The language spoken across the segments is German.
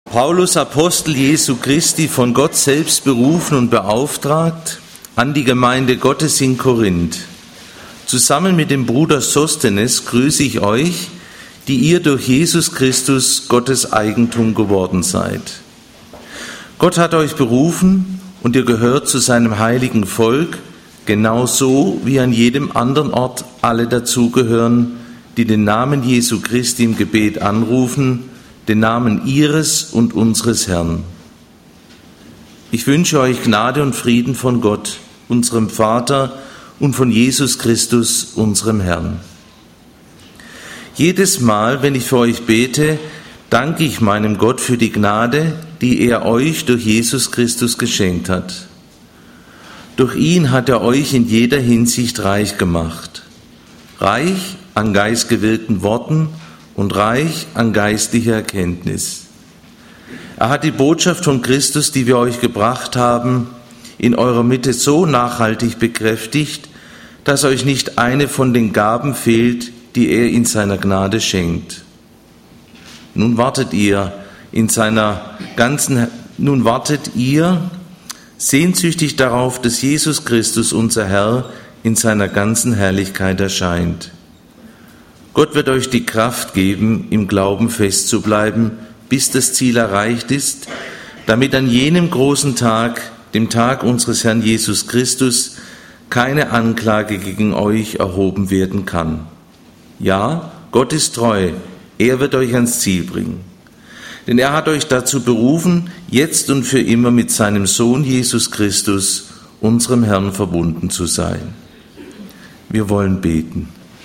Paulus, Apostel Jesu Christi, von Gott selbst berufen und beauftragt, an die Gemeinde Gottes in Korinth. Zusammen mit dem Bruder Sosthenes grüße ich euch, die ihr durch Jesus Christus Gottes Eigentum geworden seid. Gott hat euch berufen und ihr gehört zu seinem heiligen Volk, genauso wie an jedem anderen Ort alle dazugehören, die den Namen Jesu Christi im Gebet anrufen, den Namen ihres und unseres Herrn. Ich wünsche euch Gnade und Frieden von Gott, unserem Vater, und von Jesus Christus, unserem Herrn. Jedes Mal, wenn ich für euch bete, danke ich meinem Gott für die Gnade, die er euch durch Jesus Christus geschenkt hat. Durch ihn hat er euch in jeder Hinsicht reich gemacht. Reich an geistgewirkten Worten und reich an geistlicher Erkenntnis. Er hat die Botschaft von Christus, die wir euch gebracht haben, in eurer Mitte so nachhaltig bekräftigt, dass euch nicht eine von den Gaben fehlt, die er in seiner Gnade schenkt. Nun wartet ihr sehnsüchtig darauf, dass Jesus Christus, unser Herr, in seiner ganzen Herrlichkeit erscheint. Gott wird euch die Kraft geben, im Glauben festzubleiben, bis das Ziel erreicht ist, damit an jenem großen Tag, dem Tag unseres Herrn Jesus Christus, keine Anklage gegen euch erhoben werden kann. Ja, Gott ist treu, er wird euch ans Ziel bringen. Denn er hat euch dazu berufen, jetzt und für immer mit seinem Sohn Jesus Christus, unserem Herrn, verbunden zu sein. Wir wollen beten.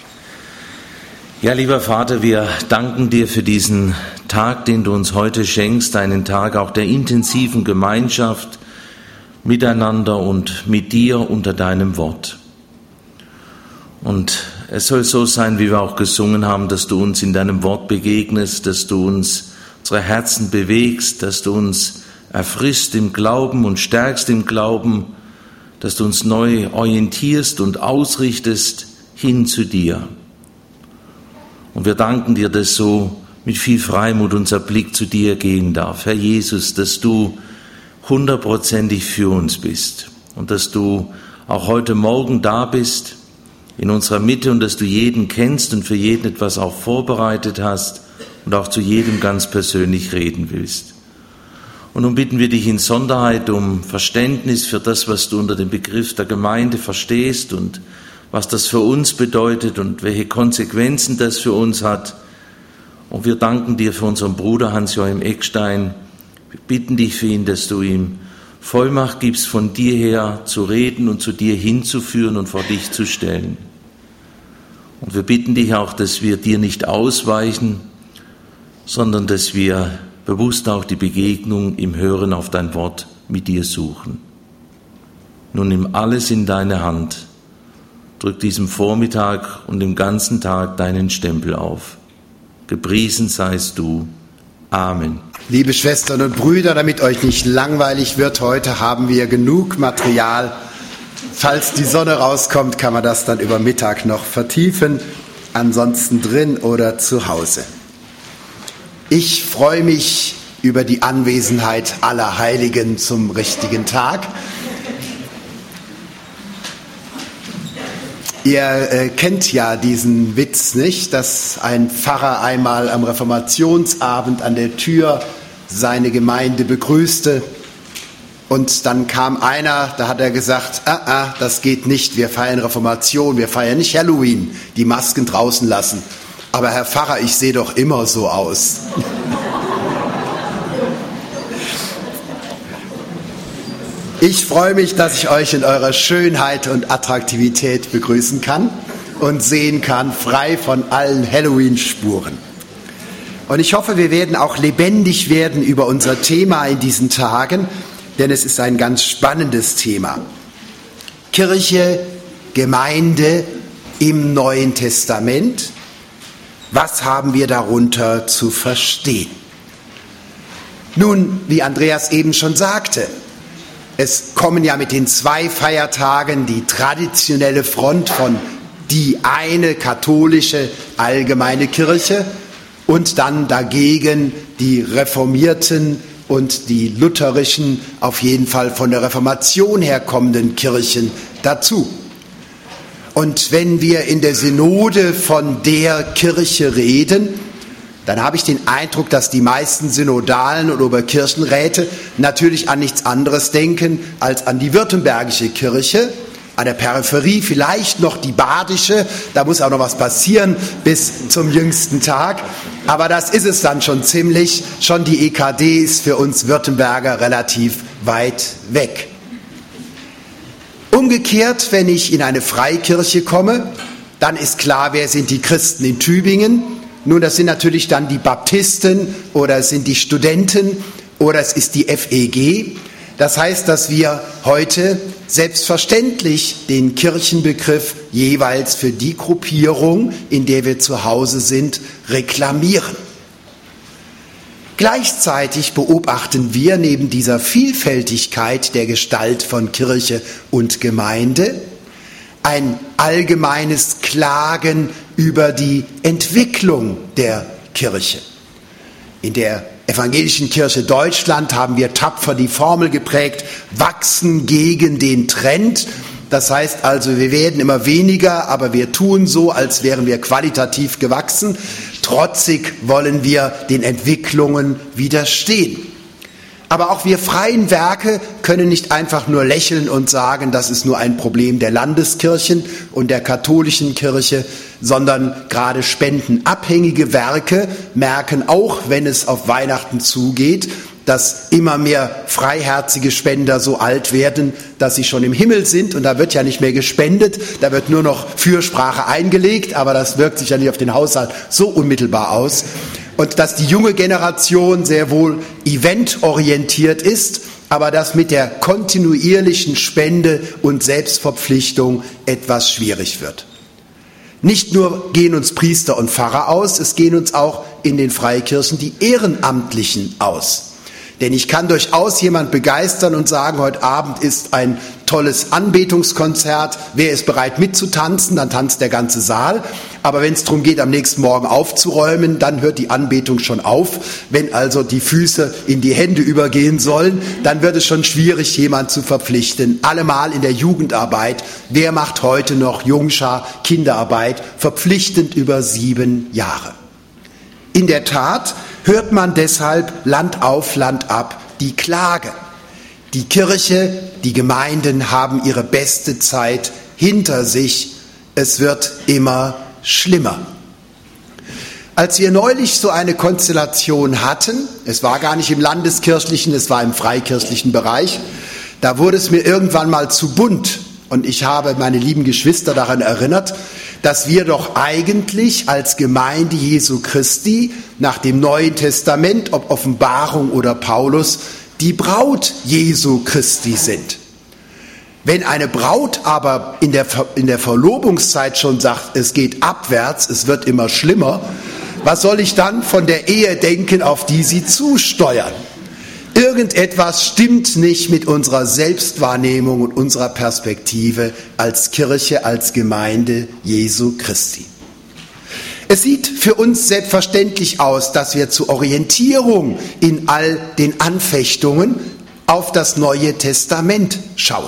Ja, lieber Vater, wir danken dir für diesen Tag, den du uns heute schenkst, einen Tag auch der intensiven Gemeinschaft miteinander und mit dir unter deinem Wort. Und es soll so sein, wie wir auch gesungen haben, dass du uns in deinem Wort begegnest, dass du uns unsere Herzen bewegst, dass du uns erfrischst im Glauben und stärkst im Glauben, dass du uns neu orientierst und ausrichtest hin zu dir. Und wir danken dir, dass so mit viel Freimut unser Blick zu dir gehen darf. Herr Jesus, dass du 100%ig für uns bist und dass du auch heute Morgen da bist in unserer Mitte und dass du jeden kennst und für jeden etwas auch vorbereitet hast und auch zu jedem ganz persönlich reden willst. Und nun bitten wir dich in Sonderheit um Verständnis für das, was du unter dem Begriff der Gemeinde verstehst und was das für uns bedeutet und welche Konsequenzen das für uns hat. Und wir danken dir für unseren Bruder Hans-Joachim Eckstein. Wir bitten dich für ihn, dass du ihm Vollmacht gibst, von dir her zu reden und zu dir hinzuführen und vor dich zu stellen. Und wir bitten dich auch, dass wir dir nicht ausweichen, sondern dass wir bewusst auch die Begegnung im Hören auf dein Wort mit dir suchen. Nun nimm alles in deine Hand. Drück diesem Vormittag und dem ganzen Tag deinen Stempel auf. Gepriesen seist du. Amen. Liebe Schwestern und Brüder, damit euch nicht langweilig wird, heute haben wir genug Material. Falls die Sonne rauskommt, kann man das dann über Mittag noch vertiefen, ansonsten drin oder zu Hause. Ich freue mich über die Anwesenheit aller Heiligen zum richtigen Tag. Ihr kennt ja diesen Witz nicht, dass ein Pfarrer einmal am Reformationsabend an der Tür seine Gemeinde begrüßte und dann kam einer, da hat er gesagt, das geht nicht, wir feiern Reformation, wir feiern nicht Halloween, die Masken draußen lassen. Aber Herr Pfarrer, ich sehe doch immer so aus. Ich freue mich, dass ich euch in eurer Schönheit und Attraktivität begrüßen kann und sehen kann, frei von allen Halloween-Spuren. Und ich hoffe, wir werden auch lebendig werden über unser Thema in diesen Tagen, denn es ist ein ganz spannendes Thema. Kirche, Gemeinde im Neuen Testament. Was haben wir darunter zu verstehen? Nun, wie Andreas eben schon sagte, es kommen ja mit den 2 Feiertagen die traditionelle Front von die eine katholische allgemeine Kirche und dann dagegen die reformierten und die lutherischen, auf jeden Fall von der Reformation herkommenden Kirchen dazu. Und wenn wir in der Synode von der Kirche reden, dann habe ich den Eindruck, dass die meisten Synodalen und Oberkirchenräte natürlich an nichts anderes denken als an die württembergische Kirche, an der Peripherie vielleicht noch die badische, da muss auch noch was passieren bis zum jüngsten Tag, aber das ist es dann schon ziemlich, schon die EKD ist für uns Württemberger relativ weit weg. Umgekehrt, wenn ich in eine Freikirche komme, dann ist klar, wer sind die Christen in Tübingen. Nun, das sind natürlich dann die Baptisten oder es sind die Studenten oder es ist die FEG. Das heißt, dass wir heute selbstverständlich den Kirchenbegriff jeweils für die Gruppierung, in der wir zu Hause sind, reklamieren. Gleichzeitig beobachten wir neben dieser Vielfältigkeit der Gestalt von Kirche und Gemeinde ein allgemeines Klagen über die Entwicklung der Kirche. In der Evangelischen Kirche Deutschland haben wir tapfer die Formel geprägt, wachsen gegen den Trend. Das heißt also, wir werden immer weniger, aber wir tun so, als wären wir qualitativ gewachsen. Trotzig wollen wir den Entwicklungen widerstehen. Aber auch wir freien Werke können nicht einfach nur lächeln und sagen, das ist nur ein Problem der Landeskirchen und der katholischen Kirche, sondern gerade spendenabhängige Werke merken auch, wenn es auf Weihnachten zugeht, dass immer mehr freiherzige Spender so alt werden, dass sie schon im Himmel sind und da wird ja nicht mehr gespendet, da wird nur noch Fürsprache eingelegt, aber das wirkt sich ja nicht auf den Haushalt so unmittelbar aus. Und dass die junge Generation sehr wohl eventorientiert ist, aber dass mit der kontinuierlichen Spende und Selbstverpflichtung etwas schwierig wird. Nicht nur gehen uns Priester und Pfarrer aus, es gehen uns auch in den Freikirchen die Ehrenamtlichen aus. Denn ich kann durchaus jemand begeistern und sagen, heute Abend ist ein tolles Anbetungskonzert, wer ist bereit mitzutanzen, dann tanzt der ganze Saal. Aber wenn es darum geht, am nächsten Morgen aufzuräumen, dann hört die Anbetung schon auf. Wenn also die Füße in die Hände übergehen sollen, dann wird es schon schwierig, jemand zu verpflichten. Allemal in der Jugendarbeit, wer macht heute noch Jungschar, Kinderarbeit, verpflichtend über 7 Jahre. In der Tat hört man deshalb Land auf, Land ab die Klage. Die Kirche, die Gemeinden haben ihre beste Zeit hinter sich. Es wird immer schlimmer. Als wir neulich so eine Konstellation hatten, es war gar nicht im landeskirchlichen, es war im freikirchlichen Bereich, da wurde es mir irgendwann mal zu bunt. Und ich habe meine lieben Geschwister daran erinnert, dass wir doch eigentlich als Gemeinde Jesu Christi nach dem Neuen Testament, ob Offenbarung oder Paulus, die Braut Jesu Christi sind. Wenn eine Braut aber in der Verlobungszeit schon sagt, es geht abwärts, es wird immer schlimmer, was soll ich dann von der Ehe denken, auf die sie zusteuern? Irgendetwas stimmt nicht mit unserer Selbstwahrnehmung und unserer Perspektive als Kirche, als Gemeinde Jesu Christi. Es sieht für uns selbstverständlich aus, dass wir zur Orientierung in all den Anfechtungen auf das Neue Testament schauen.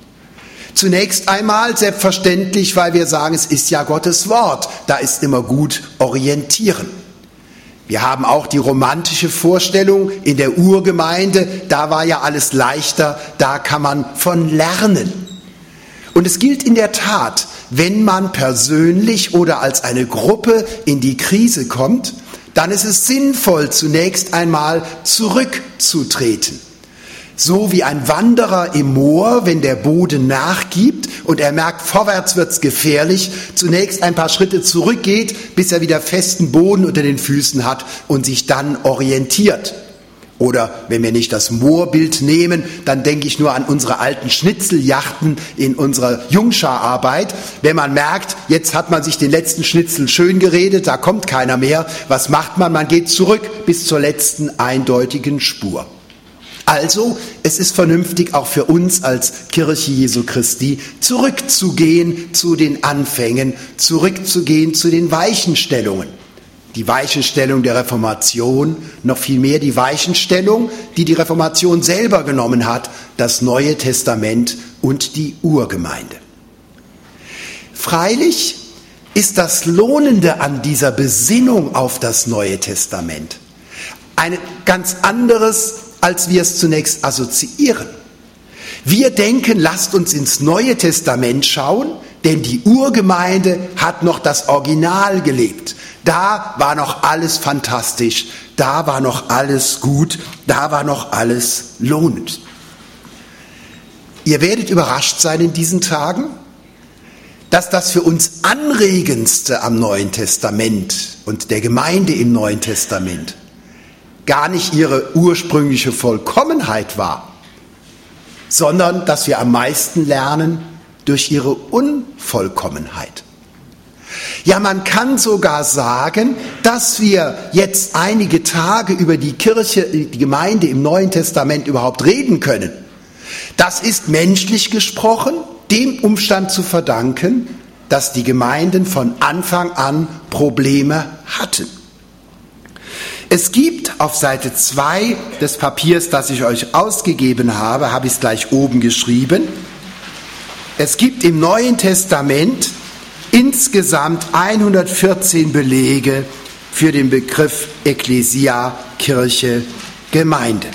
Zunächst einmal selbstverständlich, weil wir sagen, es ist ja Gottes Wort, da ist immer gut orientieren. Wir haben auch die romantische Vorstellung in der Urgemeinde, da war ja alles leichter, da kann man von lernen. Und es gilt in der Tat, wenn man persönlich oder als eine Gruppe in die Krise kommt, dann ist es sinnvoll, zunächst einmal zurückzutreten. So wie ein Wanderer im Moor, wenn der Boden nachgibt und er merkt, vorwärts wird's gefährlich, zunächst ein paar Schritte zurückgeht, bis er wieder festen Boden unter den Füßen hat und sich dann orientiert. Oder wenn wir nicht das Moorbild nehmen, dann denke ich nur an unsere alten Schnitzeljachten in unserer Jungschararbeit. Wenn man merkt, jetzt hat man sich den letzten Schnitzel schön geredet, da kommt keiner mehr, was macht man? Man geht zurück bis zur letzten eindeutigen Spur. Also, es ist vernünftig, auch für uns als Kirche Jesu Christi, zurückzugehen zu den Anfängen, zurückzugehen zu den Weichenstellungen. die Weichenstellung der Reformation, noch viel mehr die Weichenstellung, die die Reformation selber genommen hat, das Neue Testament und die Urgemeinde. Freilich ist das Lohnende an dieser Besinnung auf das Neue Testament ein ganz anderes, als wir es zunächst assoziieren. Wir denken, lasst uns ins Neue Testament schauen, denn die Urgemeinde hat noch das Original gelebt. Da war noch alles fantastisch, da war noch alles gut, da war noch alles lohnend. Ihr werdet überrascht sein in diesen Tagen, dass das für uns Anregendste am Neuen Testament und der Gemeinde im Neuen Testament gar nicht ihre ursprüngliche Vollkommenheit war, sondern dass wir am meisten lernen durch ihre Unvollkommenheit. Ja, man kann sogar sagen, dass wir jetzt einige Tage über die Kirche, die Gemeinde im Neuen Testament überhaupt reden können. Das ist menschlich gesprochen dem Umstand zu verdanken, dass die Gemeinden von Anfang an Probleme hatten. Es gibt auf Seite 2 des Papiers, das ich euch ausgegeben habe, habe ich es gleich oben geschrieben. Es gibt im Neuen Testament insgesamt 114 Belege für den Begriff Ekklesia, Kirche, Gemeinde.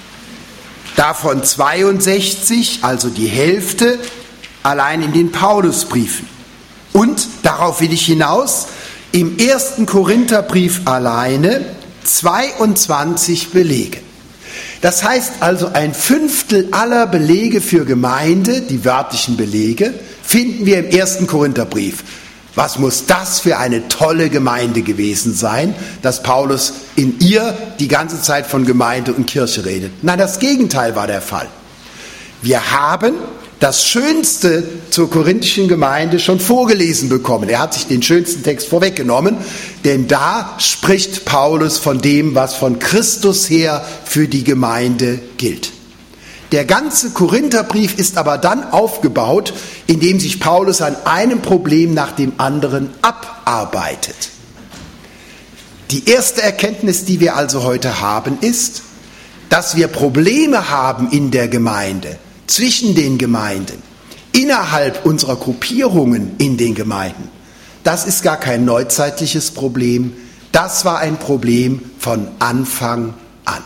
Davon 62, also die Hälfte, allein in den Paulusbriefen. Und, darauf will ich hinaus, im 1. Korintherbrief alleine 22 Belege. Das heißt also, ein Fünftel aller Belege für Gemeinde, die wörtlichen Belege, finden wir im 1. Korintherbrief. Was muss das für eine tolle Gemeinde gewesen sein, dass Paulus in ihr die ganze Zeit von Gemeinde und Kirche redet? Nein, das Gegenteil war der Fall. Wir haben das Schönste zur korinthischen Gemeinde schon vorgelesen bekommen. Er hat sich den schönsten Text vorweggenommen, denn da spricht Paulus von dem, was von Christus her für die Gemeinde gilt. Der ganze Korintherbrief ist aber dann aufgebaut, indem sich Paulus an einem Problem nach dem anderen abarbeitet. Die erste Erkenntnis, die wir also heute haben, ist, dass wir Probleme haben in der Gemeinde, zwischen den Gemeinden, innerhalb unserer Gruppierungen in den Gemeinden. Das ist gar kein neuzeitliches Problem, das war ein Problem von Anfang an.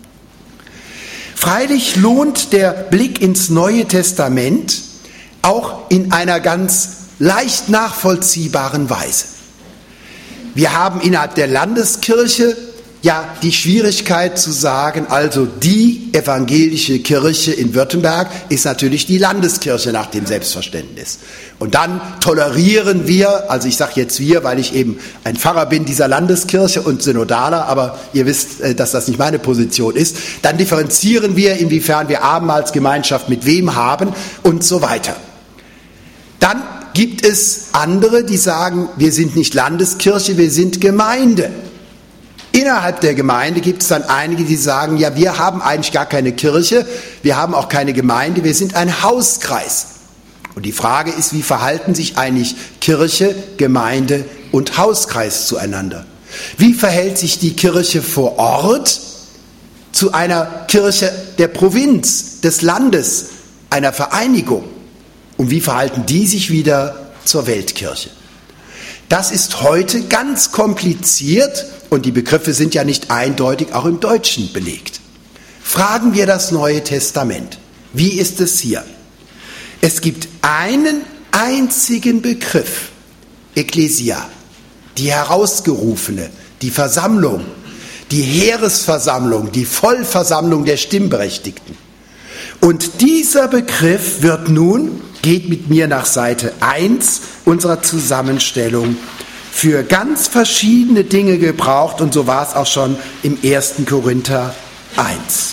Freilich lohnt der Blick ins Neue Testament auch in einer ganz leicht nachvollziehbaren Weise. Wir haben innerhalb der Landeskirche ja die Schwierigkeit zu sagen, also die evangelische Kirche in Württemberg ist natürlich die Landeskirche nach dem Selbstverständnis. Und dann tolerieren wir, also ich sage jetzt wir, weil ich eben ein Pfarrer bin dieser Landeskirche und Synodaler, aber ihr wisst, dass das nicht meine Position ist, dann differenzieren wir, inwiefern wir Abendmahlsgemeinschaft mit wem haben und so weiter. Dann gibt es andere, die sagen, wir sind nicht Landeskirche, wir sind Gemeinde. Innerhalb der Gemeinde gibt es dann einige, die sagen, ja, wir haben eigentlich gar keine Kirche, wir haben auch keine Gemeinde, wir sind ein Hauskreis. Und die Frage ist, wie verhalten sich eigentlich Kirche, Gemeinde und Hauskreis zueinander? Wie verhält sich die Kirche vor Ort zu einer Kirche der Provinz, des Landes, einer Vereinigung? Und wie verhalten die sich wieder zur Weltkirche? Das ist heute ganz kompliziert und die Begriffe sind ja nicht eindeutig auch im Deutschen belegt. Fragen wir das Neue Testament. Wie ist es hier? Es gibt einen einzigen Begriff, Ekklesia, die Herausgerufene, die Versammlung, die Heeresversammlung, die Vollversammlung der Stimmberechtigten. Und dieser Begriff wird nun, geht mit mir nach Seite 1 unserer Zusammenstellung, für ganz verschiedene Dinge gebraucht und so war es auch schon im 1. Korinther 1.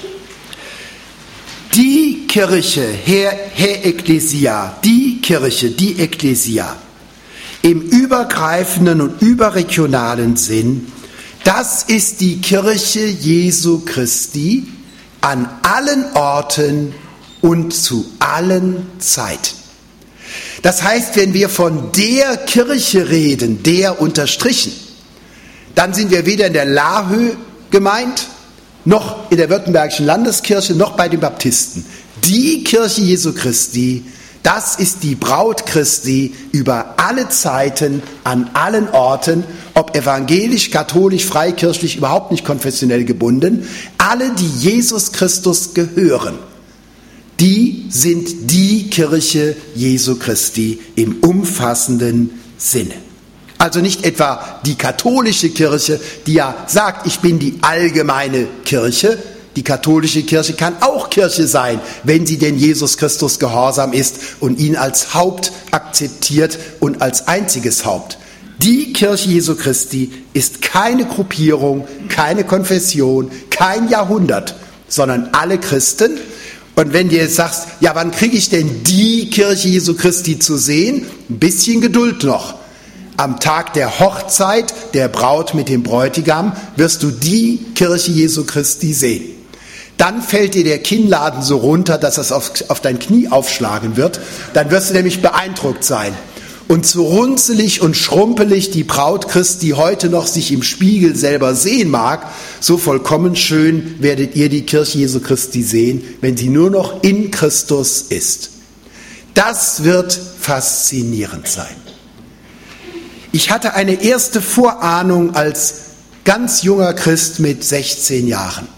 Die Kirche, Ekklesia, die Kirche, die Ekklesia, im übergreifenden und überregionalen Sinn, das ist die Kirche Jesu Christi an allen Orten und zu allen Zeiten. Das heißt, wenn wir von der Kirche reden, der unterstrichen, dann sind wir weder in der Laahö gemeint, noch in der Württembergischen Landeskirche, noch bei den Baptisten. Die Kirche Jesu Christi, das ist die Braut Christi über alle Zeiten, an allen Orten, ob evangelisch, katholisch, freikirchlich, überhaupt nicht konfessionell gebunden. Alle, die Jesus Christus gehören, die sind die Kirche Jesu Christi im umfassenden Sinne. Also nicht etwa die katholische Kirche, die ja sagt, ich bin die allgemeine Kirche. Die katholische Kirche kann auch Kirche sein, wenn sie denn Jesus Christus gehorsam ist und ihn als Haupt akzeptiert und als einziges Haupt. Die Kirche Jesu Christi ist keine Gruppierung, keine Konfession, kein Jahrhundert, sondern alle Christen. Und wenn du jetzt sagst, ja, wann kriege ich denn die Kirche Jesu Christi zu sehen? Ein bisschen Geduld noch. Am Tag der Hochzeit der Braut mit dem Bräutigam wirst du die Kirche Jesu Christi sehen. Dann fällt dir der Kinnladen so runter, dass es auf dein Knie aufschlagen wird. Dann wirst du nämlich beeindruckt sein. Und so runzelig und schrumpelig die Braut Christi heute noch sich im Spiegel selber sehen mag, so vollkommen schön werdet ihr die Kirche Jesu Christi sehen, wenn sie nur noch in Christus ist. Das wird faszinierend sein. Ich hatte eine erste Vorahnung als ganz junger Christ mit 16 Jahren.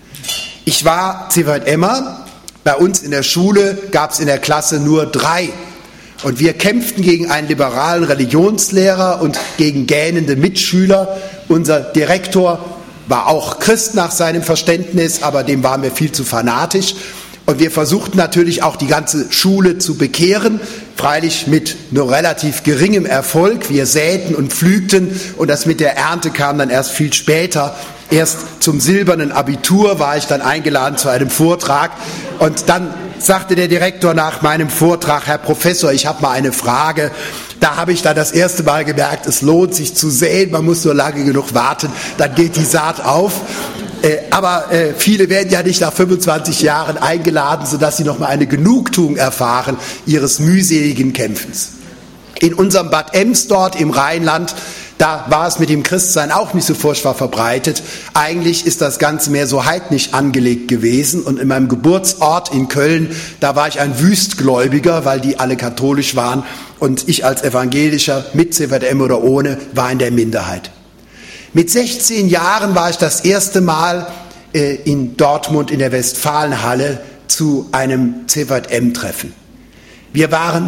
Ich war CVJMer, bei uns in der Schule gab es in der Klasse nur 3. Und wir kämpften gegen einen liberalen Religionslehrer und gegen gähnende Mitschüler. Unser Direktor war auch Christ nach seinem Verständnis, aber dem waren wir viel zu fanatisch. Und wir versuchten natürlich auch die ganze Schule zu bekehren, freilich mit nur relativ geringem Erfolg. Wir säten und pflügten und das mit der Ernte kam dann erst viel später. Erst zum silbernen Abitur war ich dann eingeladen zu einem Vortrag und dann sagte der Direktor nach meinem Vortrag, Herr Professor, ich habe mal eine Frage. Da habe ich dann das erste Mal gemerkt, es lohnt sich zu säen, man muss nur lange genug warten, dann geht die Saat auf. Aber viele werden ja nicht nach 25 Jahren eingeladen, sodass sie nochmal eine Genugtuung erfahren ihres mühseligen Kämpfens. In unserem Bad Ems dort im Rheinland, da war es mit dem Christsein auch nicht so furchtbar verbreitet. Eigentlich ist das Ganze mehr so heidnisch angelegt gewesen. Und in meinem Geburtsort in Köln, da war ich ein Wüstgläubiger, weil die alle katholisch waren. Und ich als Evangelischer, mit CVJM oder ohne, war in der Minderheit. Mit 16 Jahren war ich das erste Mal in Dortmund in der Westfalenhalle zu einem CVJM-Treffen. Wir waren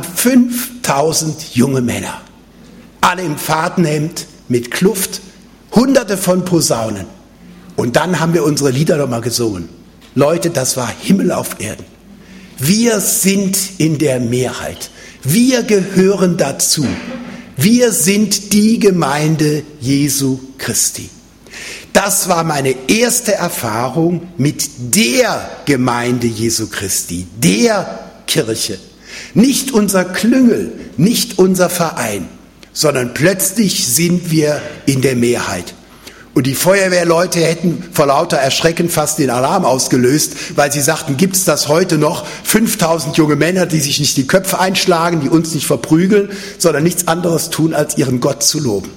5000 junge Männer, alle im Fadenhemd, mit Kluft, hunderte von Posaunen. Und dann haben wir unsere Lieder nochmal gesungen. Leute, das war Himmel auf Erden. Wir sind in der Mehrheit. Wir gehören dazu. Wir sind die Gemeinde Jesu Christi. Das war meine erste Erfahrung mit der Gemeinde Jesu Christi, der Kirche. Nicht unser Klüngel, nicht unser Verein, sondern plötzlich sind wir in der Mehrheit. Und die Feuerwehrleute hätten vor lauter Erschrecken fast den Alarm ausgelöst, weil sie sagten, gibt es das heute noch? 5000 junge Männer, die sich nicht die Köpfe einschlagen, die uns nicht verprügeln, sondern nichts anderes tun, als ihren Gott zu loben.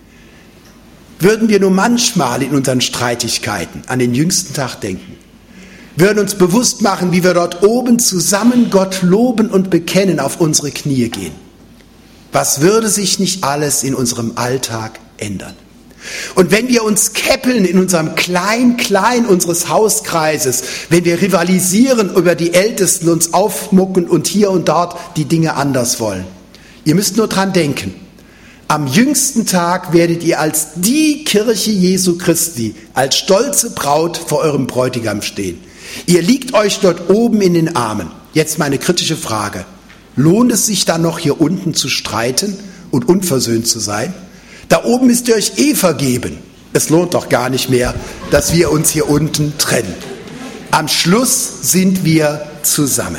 Würden wir nur manchmal in unseren Streitigkeiten an den jüngsten Tag denken, würden uns bewusst machen, wie wir dort oben zusammen Gott loben und bekennen, auf unsere Knie gehen. Was würde sich nicht alles in unserem Alltag ändern? Und wenn wir uns käppeln in unserem Klein-Klein unseres Hauskreises, wenn wir rivalisieren über die Ältesten, uns aufmucken und hier und dort die Dinge anders wollen. Ihr müsst nur dran denken. Am jüngsten Tag werdet ihr als die Kirche Jesu Christi, als stolze Braut vor eurem Bräutigam stehen. Ihr liegt euch dort oben in den Armen. Jetzt meine kritische Frage. Lohnt es sich dann noch hier unten zu streiten und unversöhnt zu sein? Da oben müsst ihr euch vergeben. Es lohnt doch gar nicht mehr, dass wir uns hier unten trennen. Am Schluss sind wir zusammen.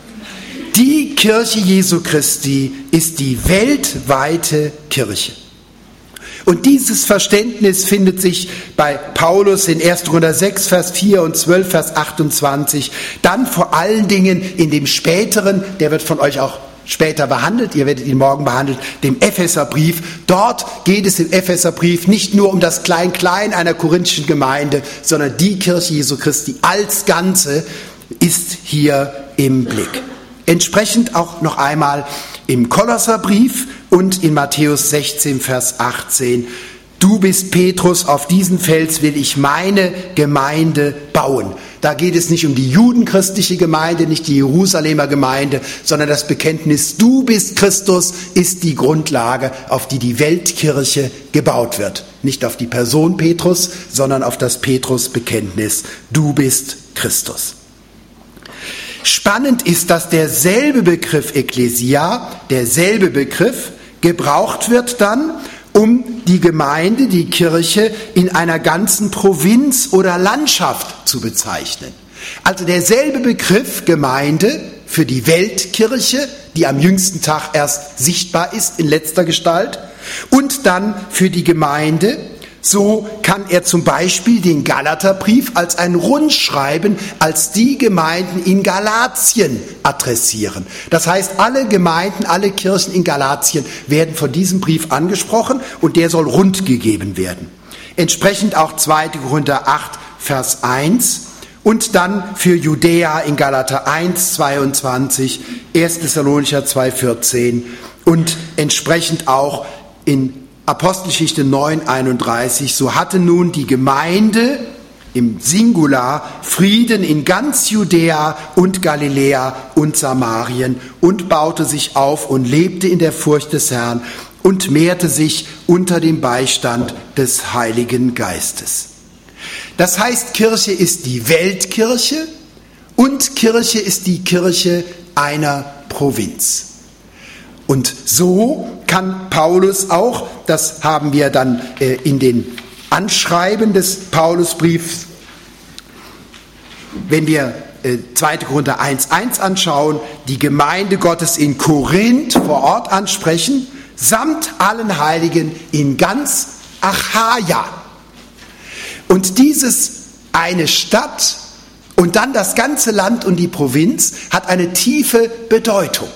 Die Kirche Jesu Christi ist die weltweite Kirche. Und dieses Verständnis findet sich bei Paulus in 1. Korinther 6, Vers 4 und 12, Vers 28. Dann vor allen Dingen in dem späteren, der wird von euch auch später behandelt, ihr werdet ihn morgen behandeln, dem Epheserbrief. Dort geht es im Epheserbrief nicht nur um das Klein-Klein einer korinthischen Gemeinde, sondern die Kirche Jesu Christi als Ganze ist hier im Blick. Entsprechend auch noch einmal im Kolosserbrief und in Matthäus 16, Vers 18. Du bist Petrus, auf diesen Fels will ich meine Gemeinde bauen. Da geht es nicht um die judenchristliche Gemeinde, nicht die Jerusalemer Gemeinde, sondern das Bekenntnis, du bist Christus, ist die Grundlage, auf die die Weltkirche gebaut wird. Nicht auf die Person Petrus, sondern auf das Petrus-Bekenntnis, du bist Christus. Spannend ist, dass derselbe Begriff Ekklesia, derselbe Begriff gebraucht wird dann, um die Gemeinde, die Kirche in einer ganzen Provinz oder Landschaft zu bezeichnen. Also derselbe Begriff Gemeinde für die Weltkirche, die am jüngsten Tag erst sichtbar ist in letzter Gestalt, und dann für die Gemeinde. So kann er zum Beispiel den Galaterbrief als ein Rundschreiben als die Gemeinden in Galatien adressieren. Das heißt, alle Gemeinden, alle Kirchen in Galatien werden von diesem Brief angesprochen und der soll rund gegeben werden. Entsprechend auch 2. Korinther 8, Vers 1 und dann für Judäa in Galater 1, 22, 1. Thessalonicher 2, 14 und entsprechend auch in Apostelgeschichte 9,31, so hatte nun die Gemeinde im Singular Frieden in ganz Judäa und Galiläa und Samarien und baute sich auf und lebte in der Furcht des Herrn und mehrte sich unter dem Beistand des Heiligen Geistes. Das heißt, Kirche ist die Weltkirche und Kirche ist die Kirche einer Provinz. Und so kann Paulus auch, das haben wir dann in den Anschreiben des Paulusbriefs, wenn wir 2. Korinther 1,1 anschauen, die Gemeinde Gottes in Korinth vor Ort ansprechen, samt allen Heiligen in ganz Achaia. Und dieses eine Stadt und dann das ganze Land und die Provinz hat eine tiefe Bedeutung.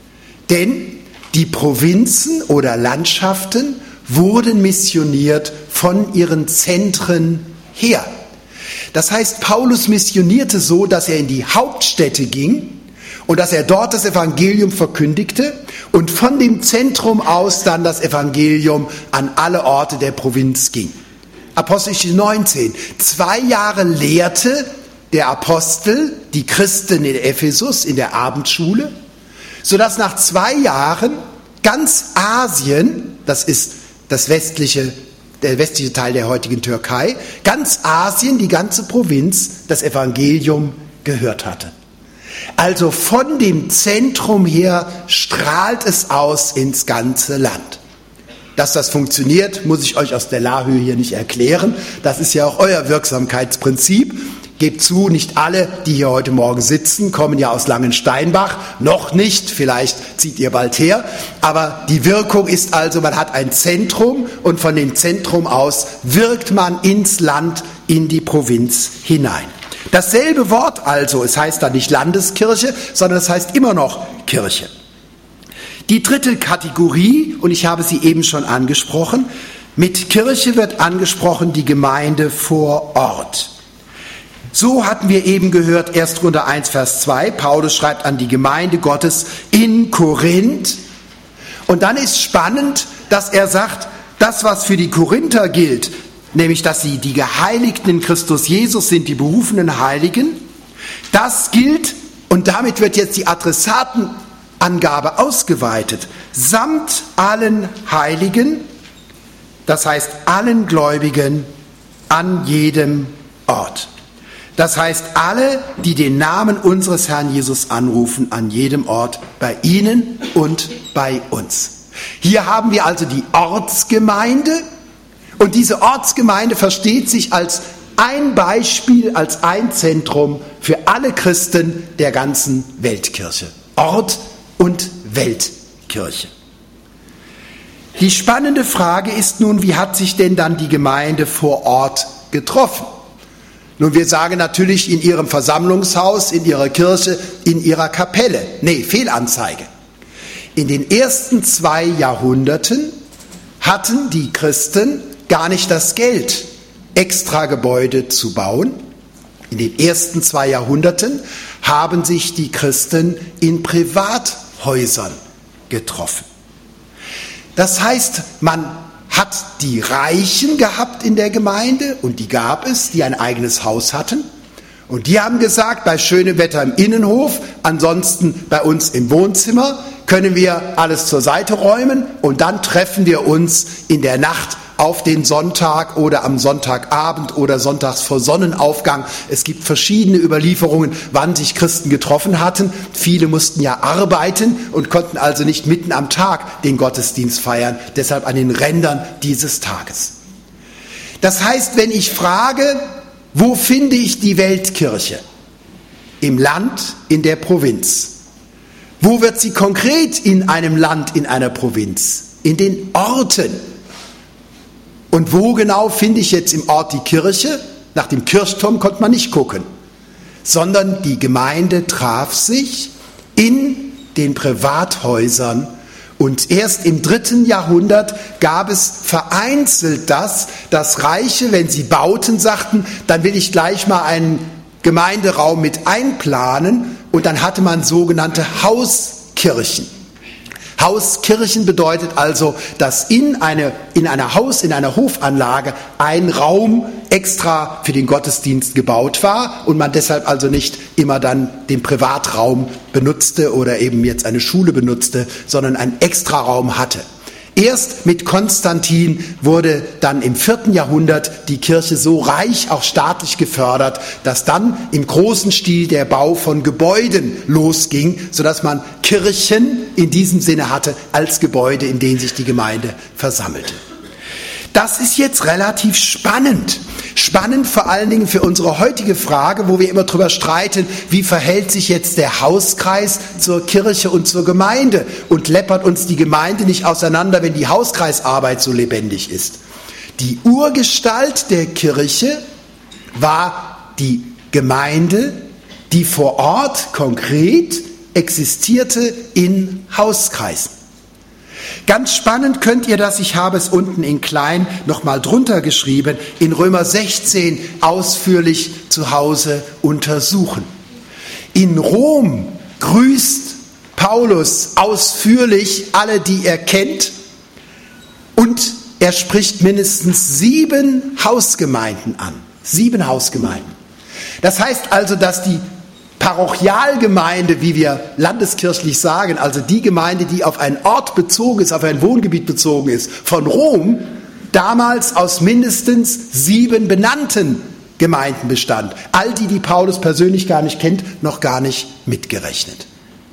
Denn die Provinzen oder Landschaften wurden missioniert von ihren Zentren her. Das heißt, Paulus missionierte so, dass er in die Hauptstädte ging und dass er dort das Evangelium verkündigte und von dem Zentrum aus dann das Evangelium an alle Orte der Provinz ging. Apostelgeschichte 19. 2 Jahre lehrte der Apostel die Christen in Ephesus in der Abendschule, sodass nach 2 Jahren ganz Asien, das ist der westliche Teil der heutigen Türkei, ganz Asien, die ganze Provinz, das Evangelium gehört hatte. Also von dem Zentrum her strahlt es aus ins ganze Land. Dass das funktioniert, muss ich euch aus der Lahrhöhe hier nicht erklären. Das ist ja auch euer Wirksamkeitsprinzip. Gebt zu, nicht alle, die hier heute Morgen sitzen, kommen ja aus Langensteinbach. Noch nicht, vielleicht zieht ihr bald her. Aber die Wirkung ist also, man hat ein Zentrum und von dem Zentrum aus wirkt man ins Land, in die Provinz hinein. Dasselbe Wort also, es heißt da nicht Landeskirche, sondern es heißt immer noch Kirche. Die dritte Kategorie, und ich habe sie eben schon angesprochen, mit Kirche wird angesprochen die Gemeinde vor Ort. So hatten wir eben gehört, 1. Korinther 1, Vers 2, Paulus schreibt an die Gemeinde Gottes in Korinth. Und dann ist spannend, dass er sagt, das, was für die Korinther gilt, nämlich, dass sie die Geheiligten in Christus Jesus sind, die berufenen Heiligen, das gilt, und damit wird jetzt die Adressatenangabe ausgeweitet, samt allen Heiligen, das heißt allen Gläubigen an jedem Ort. Das heißt, alle, die den Namen unseres Herrn Jesus anrufen, an jedem Ort, bei ihnen und bei uns. Hier haben wir also die Ortsgemeinde und diese Ortsgemeinde versteht sich als ein Beispiel, als ein Zentrum für alle Christen der ganzen Weltkirche. Ort und Weltkirche. Die spannende Frage ist nun, wie hat sich denn dann die Gemeinde vor Ort getroffen? Nun, wir sagen natürlich in ihrem Versammlungshaus, in ihrer Kirche, in ihrer Kapelle. Nee, Fehlanzeige. In den ersten 2 Jahrhunderten hatten die Christen gar nicht das Geld, extra Gebäude zu bauen. In den ersten 2 Jahrhunderten haben sich die Christen in Privathäusern getroffen. Das heißt, man hat die Reichen gehabt in der Gemeinde, und die gab es, die ein eigenes Haus hatten. Und die haben gesagt, bei schönem Wetter im Innenhof, ansonsten bei uns im Wohnzimmer, können wir alles zur Seite räumen, und dann treffen wir uns in der Nacht auf den Sonntag oder am Sonntagabend oder sonntags vor Sonnenaufgang. Es gibt verschiedene Überlieferungen, wann sich Christen getroffen hatten. Viele mussten ja arbeiten und konnten also nicht mitten am Tag den Gottesdienst feiern, deshalb an den Rändern dieses Tages. Das heißt, wenn ich frage, wo finde ich die Weltkirche? Im Land, in der Provinz. Wo wird sie konkret in einem Land, in einer Provinz? In den Orten. Und wo genau finde ich jetzt im Ort die Kirche? Nach dem Kirchturm konnte man nicht gucken, sondern die Gemeinde traf sich in den Privathäusern. Und erst im 3. Jahrhundert gab es vereinzelt das, dass Reiche, wenn sie bauten, sagten, dann will ich gleich mal einen Gemeinderaum mit einplanen, und dann hatte man sogenannte Hauskirchen. Hauskirchen bedeutet also, dass in einer Hofanlage ein Raum extra für den Gottesdienst gebaut war und man deshalb also nicht immer dann den Privatraum benutzte oder eben jetzt eine Schule benutzte, sondern einen Extraraum hatte. Erst mit Konstantin wurde dann im 4. Jahrhundert die Kirche so reich, auch staatlich gefördert, dass dann im großen Stil der Bau von Gebäuden losging, sodass man Kirchen in diesem Sinne hatte als Gebäude, in denen sich die Gemeinde versammelte. Das ist jetzt relativ spannend. Spannend vor allen Dingen für unsere heutige Frage, wo wir immer drüber streiten, wie verhält sich jetzt der Hauskreis zur Kirche und zur Gemeinde, und läppert uns die Gemeinde nicht auseinander, wenn die Hauskreisarbeit so lebendig ist. Die Urgestalt der Kirche war die Gemeinde, die vor Ort konkret existierte in Hauskreisen. Ganz spannend könnt ihr das, ich habe es unten in klein nochmal drunter geschrieben, in Römer 16 ausführlich zu Hause untersuchen. In Rom grüßt Paulus ausführlich alle, die er kennt, und er spricht mindestens 7 Hausgemeinden an. 7 Hausgemeinden. Das heißt also, dass die Parochialgemeinde, wie wir landeskirchlich sagen, also die Gemeinde, die auf einen Ort bezogen ist, auf ein Wohngebiet bezogen ist, von Rom, damals aus mindestens 7 benannten Gemeinden bestand. All die, die Paulus persönlich gar nicht kennt, noch gar nicht mitgerechnet.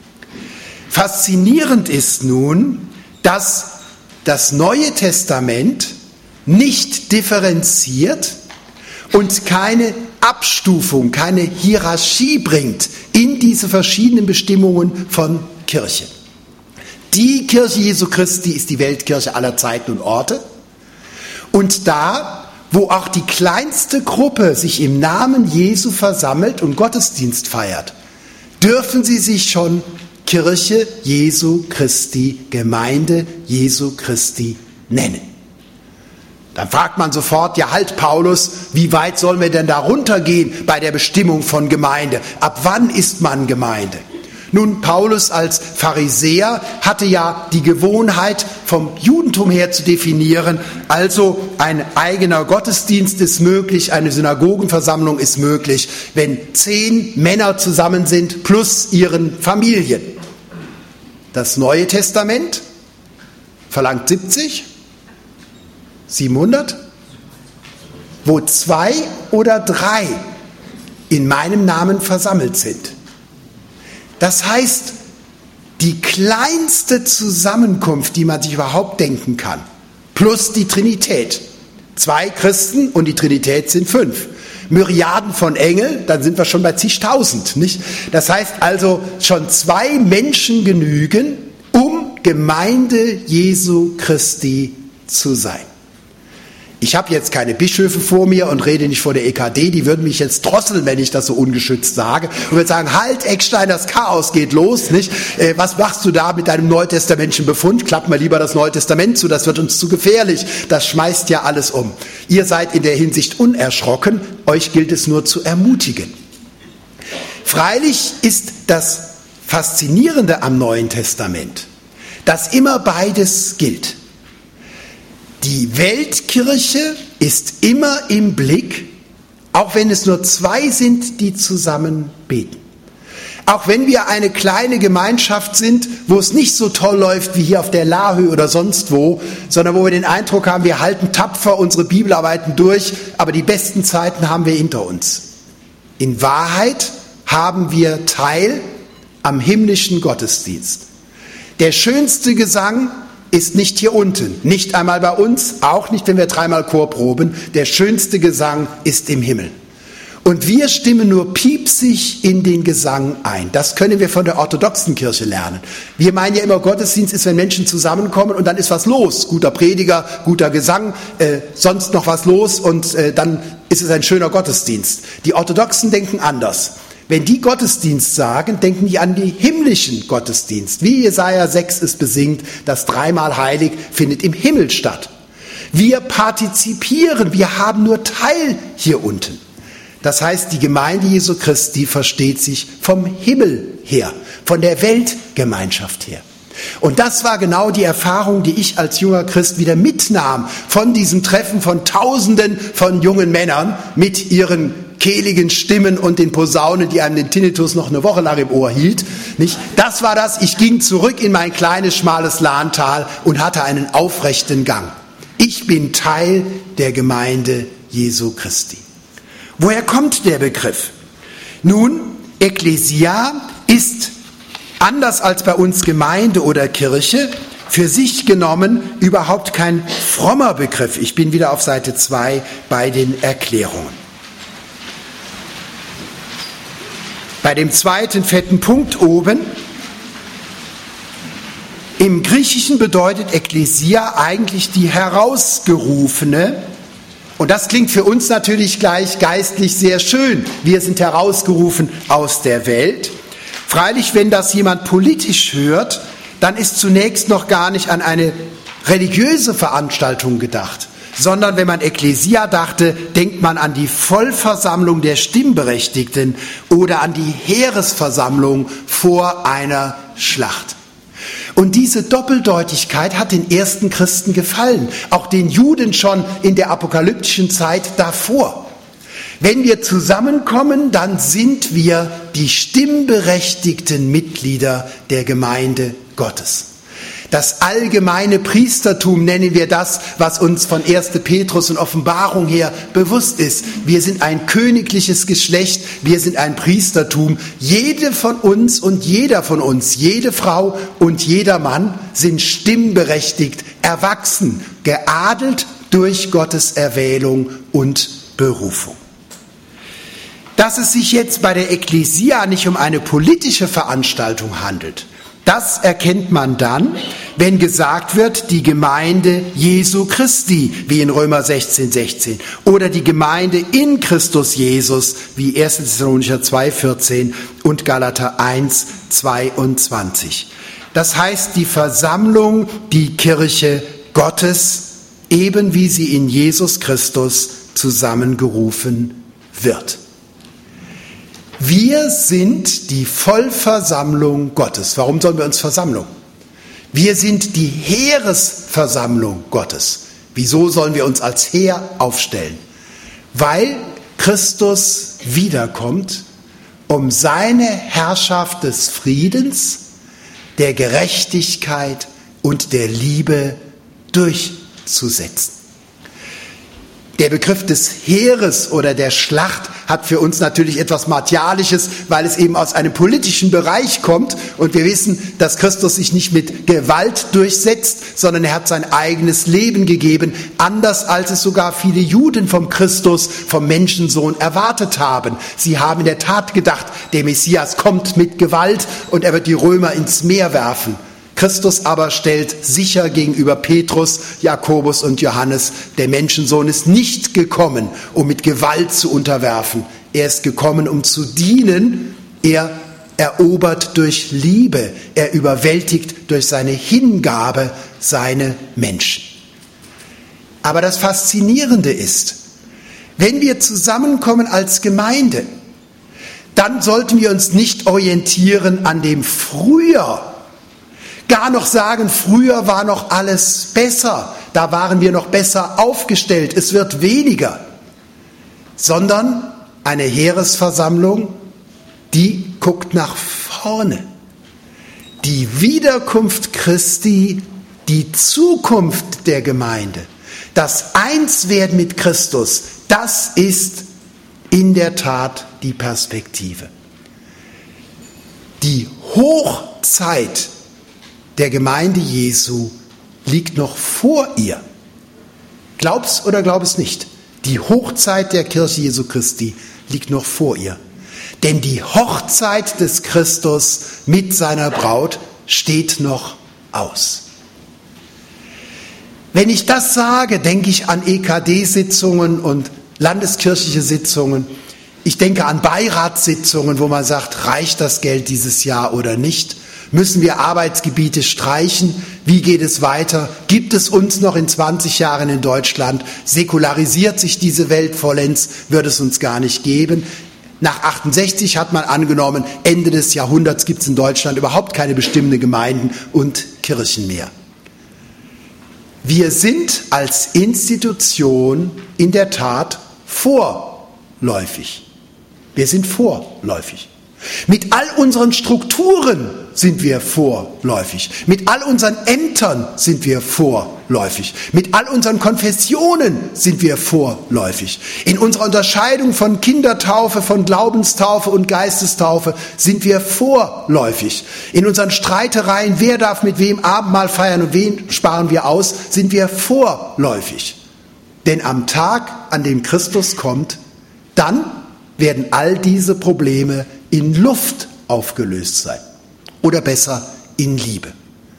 Faszinierend ist nun, dass das Neue Testament nicht differenziert und keine Abstufung, keine Hierarchie bringt in diese verschiedenen Bestimmungen von Kirche. Die Kirche Jesu Christi ist die Weltkirche aller Zeiten und Orte. Und da, wo auch die kleinste Gruppe sich im Namen Jesu versammelt und Gottesdienst feiert, dürfen sie sich schon Kirche Jesu Christi, Gemeinde Jesu Christi nennen. Dann fragt man sofort, ja halt Paulus, wie weit sollen wir denn da runtergehen bei der Bestimmung von Gemeinde? Ab wann ist man Gemeinde? Nun, Paulus als Pharisäer hatte ja die Gewohnheit, vom Judentum her zu definieren, also ein eigener Gottesdienst ist möglich, eine Synagogenversammlung ist möglich, wenn 10 Männer zusammen sind plus ihren Familien. Das Neue Testament verlangt 70, 700, wo 2 oder 3 in meinem Namen versammelt sind. Das heißt, die kleinste Zusammenkunft, die man sich überhaupt denken kann, plus die Trinität. 2 Christen und die Trinität sind 5. Myriaden von Engeln, dann sind wir schon bei zigtausend, nicht? Das heißt also, schon 2 Menschen genügen, um Gemeinde Jesu Christi zu sein. Ich habe jetzt keine Bischöfe vor mir und rede nicht vor der EKD, die würden mich jetzt drosseln, wenn ich das so ungeschützt sage und würden sagen, halt Eckstein, das Chaos geht los, nicht? Was machst du da mit deinem neutestamentlichen Befund? Klapp mal lieber das Neue Testament zu, das wird uns zu gefährlich, das schmeißt ja alles um. Ihr seid in der Hinsicht unerschrocken, euch gilt es nur zu ermutigen. Freilich ist das Faszinierende am Neuen Testament, dass immer beides gilt. Die Weltkirche ist immer im Blick, auch wenn es nur zwei sind, die zusammen beten. Auch wenn wir eine kleine Gemeinschaft sind, wo es nicht so toll läuft wie hier auf der Laahö oder sonst wo, sondern wo wir den Eindruck haben, wir halten tapfer unsere Bibelarbeiten durch, aber die besten Zeiten haben wir hinter uns. In Wahrheit haben wir Teil am himmlischen Gottesdienst. Der schönste Gesang ist nicht hier unten, nicht einmal bei uns, auch nicht, wenn wir dreimal Chor proben. Der schönste Gesang ist im Himmel. Und wir stimmen nur piepsig in den Gesang ein. Das können wir von der orthodoxen Kirche lernen. Wir meinen ja immer, Gottesdienst ist, wenn Menschen zusammenkommen und dann ist was los. Guter Prediger, guter Gesang, sonst noch was los und dann ist es ein schöner Gottesdienst. Die Orthodoxen denken anders. Wenn die Gottesdienst sagen, denken die an die himmlischen Gottesdienst. Wie Jesaja 6 es besingt, das dreimal heilig findet im Himmel statt. Wir partizipieren, wir haben nur Teil hier unten. Das heißt, die Gemeinde Jesu Christi versteht sich vom Himmel her, von der Weltgemeinschaft her. Und das war genau die Erfahrung, die ich als junger Christ wieder mitnahm von diesem Treffen von Tausenden von jungen Männern mit ihren kehligen Stimmen und den Posaunen, die einem den Tinnitus noch eine Woche lang im Ohr hielt. Nicht? Das war das. Ich ging zurück in mein kleines, schmales Lahntal und hatte einen aufrechten Gang. Ich bin Teil der Gemeinde Jesu Christi. Woher kommt der Begriff? Nun, Ekklesia ist anders als bei uns Gemeinde oder Kirche für sich genommen überhaupt kein frommer Begriff. Ich bin wieder auf Seite 2 bei den Erklärungen. Bei dem zweiten fetten Punkt oben, im Griechischen bedeutet Ekklesia eigentlich die Herausgerufene. Und das klingt für uns natürlich gleich geistlich sehr schön. Wir sind herausgerufen aus der Welt. Freilich, wenn das jemand politisch hört, dann ist zunächst noch gar nicht an eine religiöse Veranstaltung gedacht, sondern wenn man Ekklesia dachte, denkt man an die Vollversammlung der Stimmberechtigten oder an die Heeresversammlung vor einer Schlacht. Und diese Doppeldeutigkeit hat den ersten Christen gefallen, auch den Juden schon in der apokalyptischen Zeit davor. Wenn wir zusammenkommen, dann sind wir die stimmberechtigten Mitglieder der Gemeinde Gottes. Das allgemeine Priestertum nennen wir das, was uns von 1. Petrus und Offenbarung her bewusst ist. Wir sind ein königliches Geschlecht, wir sind ein Priestertum. Jede von uns und jeder von uns, jede Frau und jeder Mann sind stimmberechtigt, erwachsen, geadelt durch Gottes Erwählung und Berufung. Dass es sich jetzt bei der Ekklesia nicht um eine politische Veranstaltung handelt, das erkennt man dann, wenn gesagt wird, die Gemeinde Jesu Christi, wie in Römer 16,16, oder die Gemeinde in Christus Jesus, wie 1. Thessalonicher 2,14 und Galater 1,22. Das heißt, die Versammlung, die Kirche Gottes, eben wie sie in Jesus Christus zusammengerufen wird. Wir sind die Vollversammlung Gottes. Warum sollen wir uns versammeln? Wir sind die Heeresversammlung Gottes. Wieso sollen wir uns als Heer aufstellen? Weil Christus wiederkommt, um seine Herrschaft des Friedens, der Gerechtigkeit und der Liebe durchzusetzen. Der Begriff des Heeres oder der Schlacht hat für uns natürlich etwas Martialisches, weil es eben aus einem politischen Bereich kommt. Und wir wissen, dass Christus sich nicht mit Gewalt durchsetzt, sondern er hat sein eigenes Leben gegeben, anders als es sogar viele Juden vom Christus, vom Menschensohn erwartet haben. Sie haben in der Tat gedacht, der Messias kommt mit Gewalt und er wird die Römer ins Meer werfen. Christus aber stellt sicher gegenüber Petrus, Jakobus und Johannes, der Menschensohn ist nicht gekommen, um mit Gewalt zu unterwerfen. Er ist gekommen, um zu dienen. Er erobert durch Liebe. Er überwältigt durch seine Hingabe seine Menschen. Aber das Faszinierende ist, wenn wir zusammenkommen als Gemeinde, dann sollten wir uns nicht orientieren an dem Früher. Gar noch sagen, früher war noch alles besser, da waren wir noch besser aufgestellt, es wird weniger. Sondern eine Heeresversammlung, die guckt nach vorne. Die Wiederkunft Christi, die Zukunft der Gemeinde, das Einswerden mit Christus, das ist in der Tat die Perspektive. Die Hochzeit der Gemeinde Jesu liegt noch vor ihr. Glaub's oder glaub es nicht. Die Hochzeit der Kirche Jesu Christi liegt noch vor ihr. Denn die Hochzeit des Christus mit seiner Braut steht noch aus. Wenn ich das sage, denke ich an EKD-Sitzungen und landeskirchliche Sitzungen. Ich denke an Beiratssitzungen, wo man sagt, reicht das Geld dieses Jahr oder nicht? Müssen wir Arbeitsgebiete streichen? Wie geht es weiter? Gibt es uns noch in 20 Jahren in Deutschland? Säkularisiert sich diese Welt vollends? Wird es uns gar nicht geben? Nach 68 hat man angenommen, Ende des Jahrhunderts gibt es in Deutschland überhaupt keine bestimmten Gemeinden und Kirchen mehr. Wir sind als Institution in der Tat vorläufig. Wir sind vorläufig. Mit all unseren Strukturen sind wir vorläufig. Mit all unseren Ämtern sind wir vorläufig. Mit all unseren Konfessionen sind wir vorläufig. In unserer Unterscheidung von Kindertaufe, von Glaubenstaufe und Geistestaufe sind wir vorläufig. In unseren Streitereien, wer darf mit wem Abendmahl feiern und wen sparen wir aus, sind wir vorläufig. Denn am Tag, an dem Christus kommt, dann werden all diese Probleme in Luft aufgelöst sein. Oder besser, in Liebe.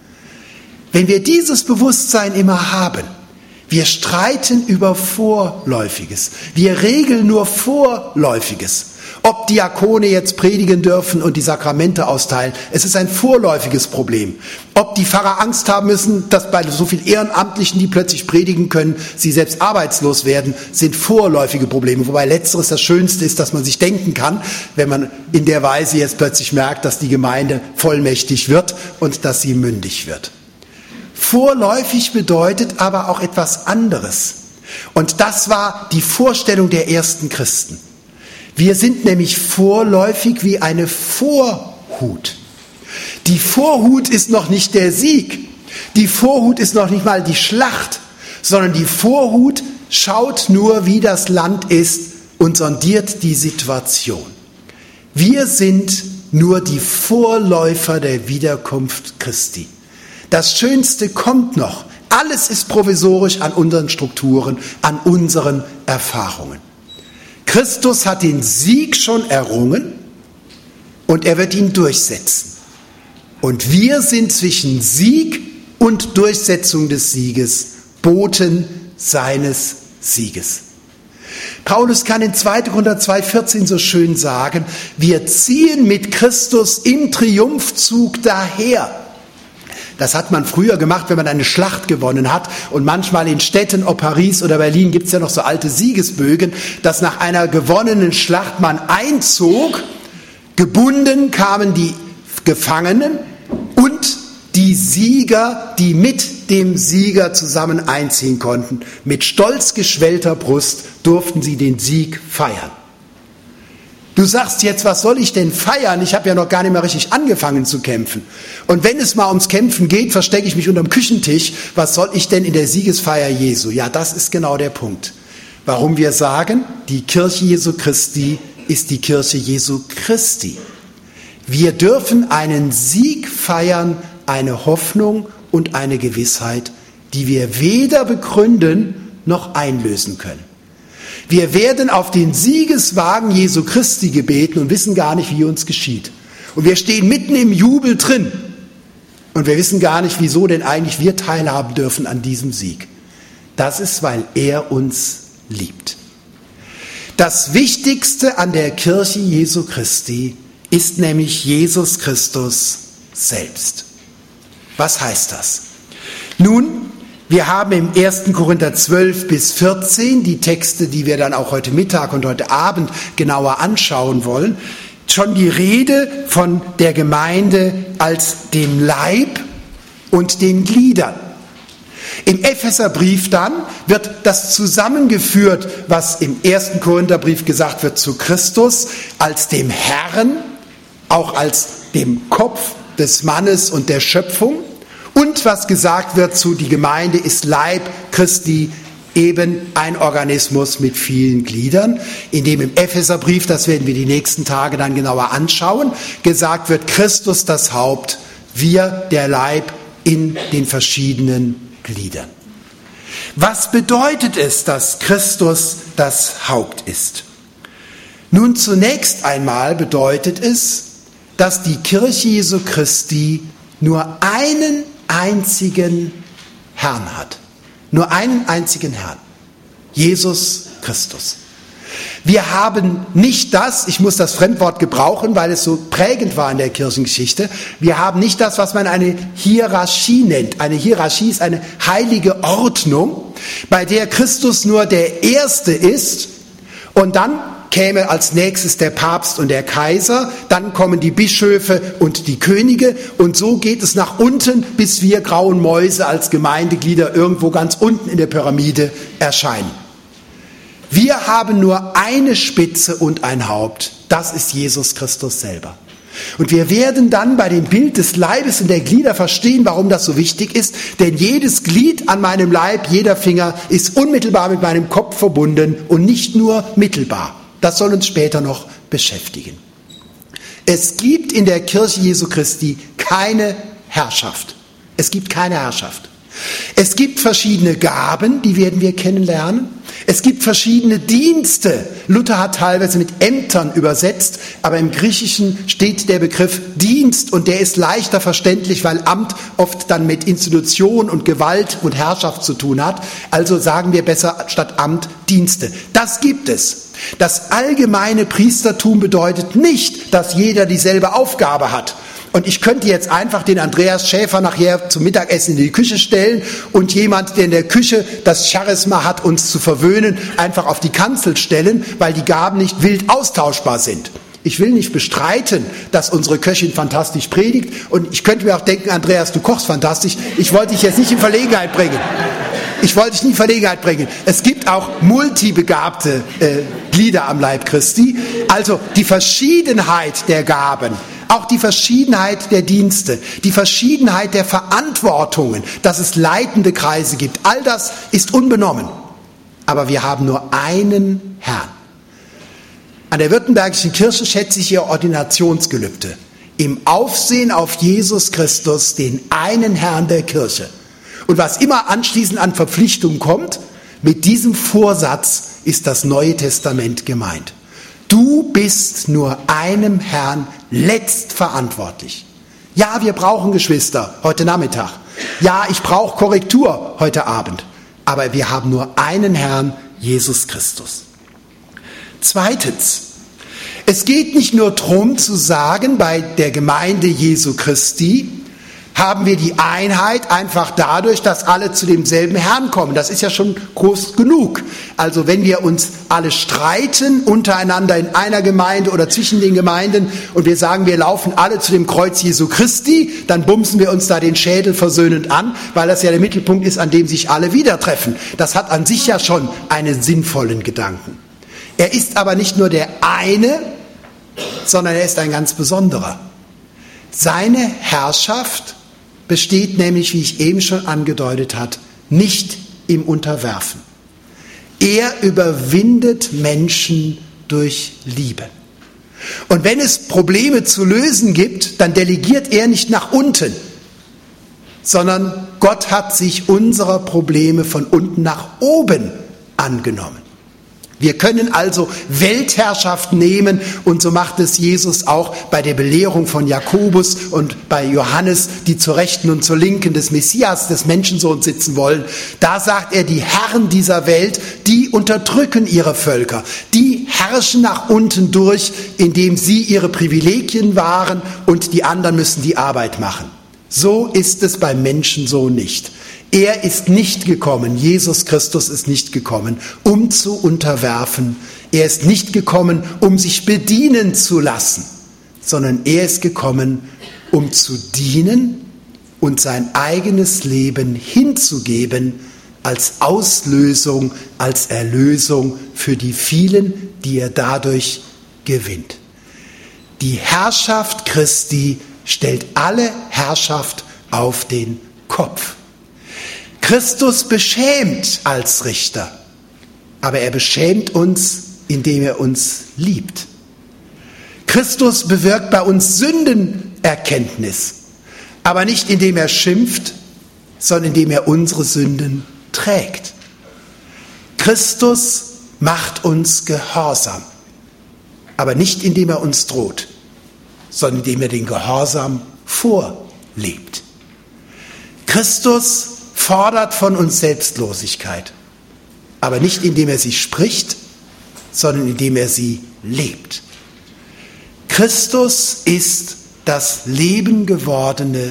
Wenn wir dieses Bewusstsein immer haben, wir streiten über Vorläufiges, wir regeln nur Vorläufiges. Ob Diakone jetzt predigen dürfen und die Sakramente austeilen, es ist ein vorläufiges Problem. Ob die Pfarrer Angst haben müssen, dass bei so vielen Ehrenamtlichen, die plötzlich predigen können, sie selbst arbeitslos werden, sind vorläufige Probleme. Wobei letzteres das Schönste ist, dass man sich denken kann, wenn man in der Weise jetzt plötzlich merkt, dass die Gemeinde vollmächtig wird und dass sie mündig wird. Vorläufig bedeutet aber auch etwas anderes. Und das war die Vorstellung der ersten Christen. Wir sind nämlich vorläufig wie eine Vorhut. Die Vorhut ist noch nicht der Sieg. Die Vorhut ist noch nicht mal die Schlacht, sondern die Vorhut schaut nur, wie das Land ist und sondiert die Situation. Wir sind nur die Vorläufer der Wiederkunft Christi. Das Schönste kommt noch. Alles ist provisorisch an unseren Strukturen, an unseren Erfahrungen. Christus hat den Sieg schon errungen und er wird ihn durchsetzen. Und wir sind zwischen Sieg und Durchsetzung des Sieges Boten seines Sieges. Paulus kann in 2. Korinther 2,14 so schön sagen, wir ziehen mit Christus im Triumphzug daher. Das hat man früher gemacht, wenn man eine Schlacht gewonnen hat. Und manchmal in Städten, ob Paris oder Berlin, gibt es ja noch so alte Siegesbögen, dass nach einer gewonnenen Schlacht man einzog. Gebunden kamen die Gefangenen und die Sieger, die mit dem Sieger zusammen einziehen konnten. Mit stolz geschwellter Brust durften sie den Sieg feiern. Du sagst jetzt, was soll ich denn feiern? Ich habe ja noch gar nicht mehr richtig angefangen zu kämpfen. Und wenn es mal ums Kämpfen geht, verstecke ich mich unterm Küchentisch. Was soll ich denn in der Siegesfeier Jesu? Ja, das ist genau der Punkt. Warum wir sagen, die Kirche Jesu Christi ist die Kirche Jesu Christi. Wir dürfen einen Sieg feiern, eine Hoffnung und eine Gewissheit, die wir weder begründen noch einlösen können. Wir werden auf den Siegeswagen Jesu Christi gebeten und wissen gar nicht, wie uns geschieht. Und wir stehen mitten im Jubel drin. Und wir wissen gar nicht, wieso denn eigentlich wir teilhaben dürfen an diesem Sieg. Das ist, weil er uns liebt. Das Wichtigste an der Kirche Jesu Christi ist nämlich Jesus Christus selbst. Was heißt das? Nun, wir haben im 1. Korinther 12 bis 14, die Texte, die wir dann auch heute Mittag und heute Abend genauer anschauen wollen, schon die Rede von der Gemeinde als dem Leib und den Gliedern. Im Epheserbrief dann wird das zusammengeführt, was im 1. Korintherbrief gesagt wird zu Christus, als dem Herrn, auch als dem Kopf des Mannes und der Schöpfung, und was gesagt wird zu die Gemeinde ist Leib Christi, eben ein Organismus mit vielen Gliedern, in dem im Epheserbrief, das werden wir die nächsten Tage dann genauer anschauen, gesagt wird, Christus das Haupt, wir der Leib in den verschiedenen Gliedern. Was bedeutet es, dass Christus das Haupt ist? Nun, zunächst einmal bedeutet es, dass die Kirche Jesu Christi nur einen einzigen Herrn hat. Nur einen einzigen Herrn. Jesus Christus. Wir haben nicht das, ich muss das Fremdwort gebrauchen, weil es so prägend war in der Kirchengeschichte, wir haben nicht das, was man eine Hierarchie nennt. Eine Hierarchie ist eine heilige Ordnung, bei der Christus nur der Erste ist und dann käme als nächstes der Papst und der Kaiser, dann kommen die Bischöfe und die Könige und so geht es nach unten, bis wir grauen Mäuse als Gemeindeglieder irgendwo ganz unten in der Pyramide erscheinen. Wir haben nur eine Spitze und ein Haupt, das ist Jesus Christus selber. Und wir werden dann bei dem Bild des Leibes und der Glieder verstehen, warum das so wichtig ist, denn jedes Glied an meinem Leib, jeder Finger ist unmittelbar mit meinem Kopf verbunden und nicht nur mittelbar. Das soll uns später noch beschäftigen. Es gibt in der Kirche Jesu Christi keine Herrschaft. Es gibt keine Herrschaft. Es gibt verschiedene Gaben, die werden wir kennenlernen. Es gibt verschiedene Dienste. Luther hat teilweise mit Ämtern übersetzt, aber im Griechischen steht der Begriff Dienst und der ist leichter verständlich, weil Amt oft dann mit Institution und Gewalt und Herrschaft zu tun hat. Also sagen wir besser statt Amt Dienste. Das gibt es. Das allgemeine Priestertum bedeutet nicht, dass jeder dieselbe Aufgabe hat. Und ich könnte jetzt einfach den Andreas Schäfer nachher zum Mittagessen in die Küche stellen und jemand, der in der Küche das Charisma hat, uns zu verwöhnen, einfach auf die Kanzel stellen, weil die Gaben nicht wild austauschbar sind. Ich will nicht bestreiten, dass unsere Köchin fantastisch predigt und ich könnte mir auch denken, Andreas, du kochst fantastisch. Ich wollte dich jetzt nicht in Verlegenheit bringen. Es gibt auch multibegabte Glieder am Leib Christi. Also die Verschiedenheit der Gaben, auch die Verschiedenheit der Dienste, die Verschiedenheit der Verantwortungen, dass es leitende Kreise gibt, all das ist unbenommen. Aber wir haben nur einen Herrn. An der Württembergischen Kirche schätze ich ihr Ordinationsgelübde. Im Aufsehen auf Jesus Christus, den einen Herrn der Kirche. Und was immer anschließend an Verpflichtungen kommt, mit diesem Vorsatz ist das Neue Testament gemeint. Du bist nur einem Herrn letztverantwortlich. Ja, wir brauchen Geschwister heute Nachmittag. Ja, ich brauche Korrektur heute Abend. Aber wir haben nur einen Herrn, Jesus Christus. Zweitens, es geht nicht nur darum zu sagen, bei der Gemeinde Jesu Christi haben wir die Einheit einfach dadurch, dass alle zu demselben Herrn kommen. Das ist ja schon groß genug. Also wenn wir uns alle streiten untereinander in einer Gemeinde oder zwischen den Gemeinden und wir sagen, wir laufen alle zu dem Kreuz Jesu Christi, dann bumsen wir uns da den Schädel versöhnend an, weil das ja der Mittelpunkt ist, an dem sich alle wieder treffen. Das hat an sich ja schon einen sinnvollen Gedanken. Er ist aber nicht nur der eine, sondern er ist ein ganz besonderer. Seine Herrschaft besteht nämlich, wie ich eben schon angedeutet habe, nicht im Unterwerfen. Er überwindet Menschen durch Liebe. Und wenn es Probleme zu lösen gibt, dann delegiert er nicht nach unten, sondern Gott hat sich unserer Probleme von unten nach oben angenommen. Wir können also Weltherrschaft nehmen und so macht es Jesus auch bei der Belehrung von Jakobus und bei Johannes, die zur Rechten und zur Linken des Messias, des Menschensohns sitzen wollen. Da sagt er, die Herren dieser Welt, die unterdrücken ihre Völker, die herrschen nach unten durch, indem sie ihre Privilegien wahren und die anderen müssen die Arbeit machen. So ist es beim Menschensohn nicht. Er ist nicht gekommen, Jesus Christus ist nicht gekommen, um zu unterwerfen. Er ist nicht gekommen, um sich bedienen zu lassen, sondern er ist gekommen, um zu dienen und sein eigenes Leben hinzugeben als Auslösung, als Erlösung für die vielen, die er dadurch gewinnt. Die Herrschaft Christi stellt alle Herrschaft auf den Kopf. Christus beschämt als Richter, aber er beschämt uns, indem er uns liebt. Christus bewirkt bei uns Sündenerkenntnis, aber nicht indem er schimpft, sondern indem er unsere Sünden trägt. Christus macht uns gehorsam, aber nicht indem er uns droht, sondern indem er den Gehorsam vorlebt. Christus fordert von uns Selbstlosigkeit, aber nicht indem er sie spricht, sondern indem er sie lebt. Christus ist das Leben gewordene,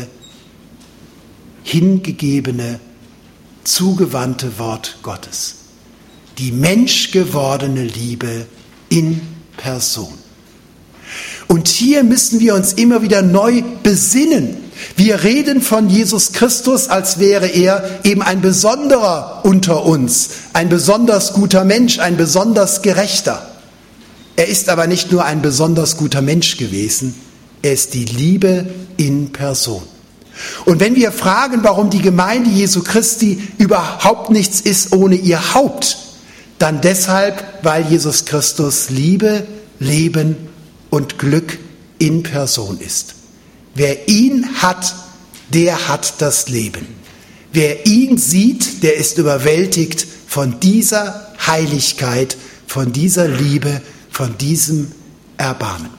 hingegebene, zugewandte Wort Gottes. Die menschgewordene Liebe in Person. Und hier müssen wir uns immer wieder neu besinnen. Wir reden von Jesus Christus, als wäre er eben ein Besonderer unter uns, ein besonders guter Mensch, ein besonders Gerechter. Er ist aber nicht nur ein besonders guter Mensch gewesen, er ist die Liebe in Person. Und wenn wir fragen, warum die Gemeinde Jesu Christi überhaupt nichts ist ohne ihr Haupt, dann deshalb, weil Jesus Christus Liebe, Leben und Glück in Person ist. Wer ihn hat, der hat das Leben. Wer ihn sieht, der ist überwältigt von dieser Heiligkeit, von dieser Liebe, von diesem Erbarmen.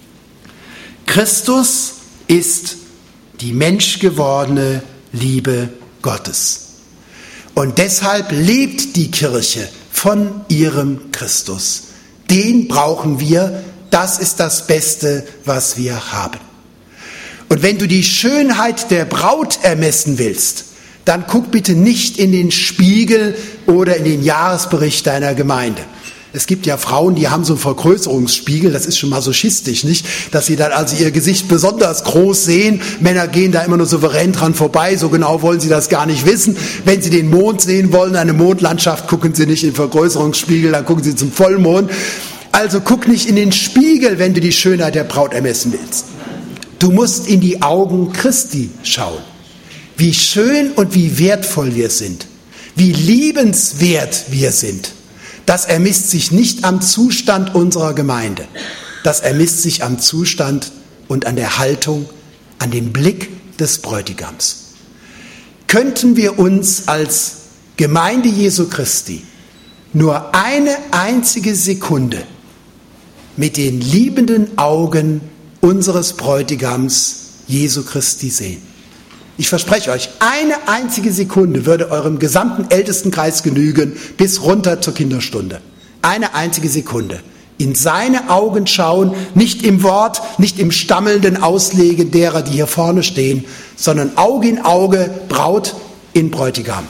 Christus ist die menschgewordene Liebe Gottes. Und deshalb lebt die Kirche von ihrem Christus. Den brauchen wir, das ist das Beste, was wir haben. Und wenn du die Schönheit der Braut ermessen willst, dann guck bitte nicht in den Spiegel oder in den Jahresbericht deiner Gemeinde. Es gibt ja Frauen, die haben so einen Vergrößerungsspiegel, das ist schon masochistisch, nicht? Dass sie dann also ihr Gesicht besonders groß sehen. Männer gehen da immer nur souverän dran vorbei, so genau wollen sie das gar nicht wissen. Wenn sie den Mond sehen wollen, eine Mondlandschaft, gucken sie nicht in den Vergrößerungsspiegel, dann gucken sie zum Vollmond. Also guck nicht in den Spiegel, wenn du die Schönheit der Braut ermessen willst. Du musst in die Augen Christi schauen. Wie schön und wie wertvoll wir sind. Wie liebenswert wir sind. Das ermisst sich nicht am Zustand unserer Gemeinde. Das ermisst sich am Zustand und an der Haltung, an dem Blick des Bräutigams. Könnten wir uns als Gemeinde Jesu Christi nur eine einzige Sekunde mit den liebenden Augen unseres Bräutigams Jesu Christi sehen. Ich verspreche euch, eine einzige Sekunde würde eurem gesamten Ältestenkreis genügen, bis runter zur Kinderstunde. Eine einzige Sekunde. In seine Augen schauen, nicht im Wort, nicht im stammelnden Auslegen derer, die hier vorne stehen, sondern Auge in Auge, Braut in Bräutigam.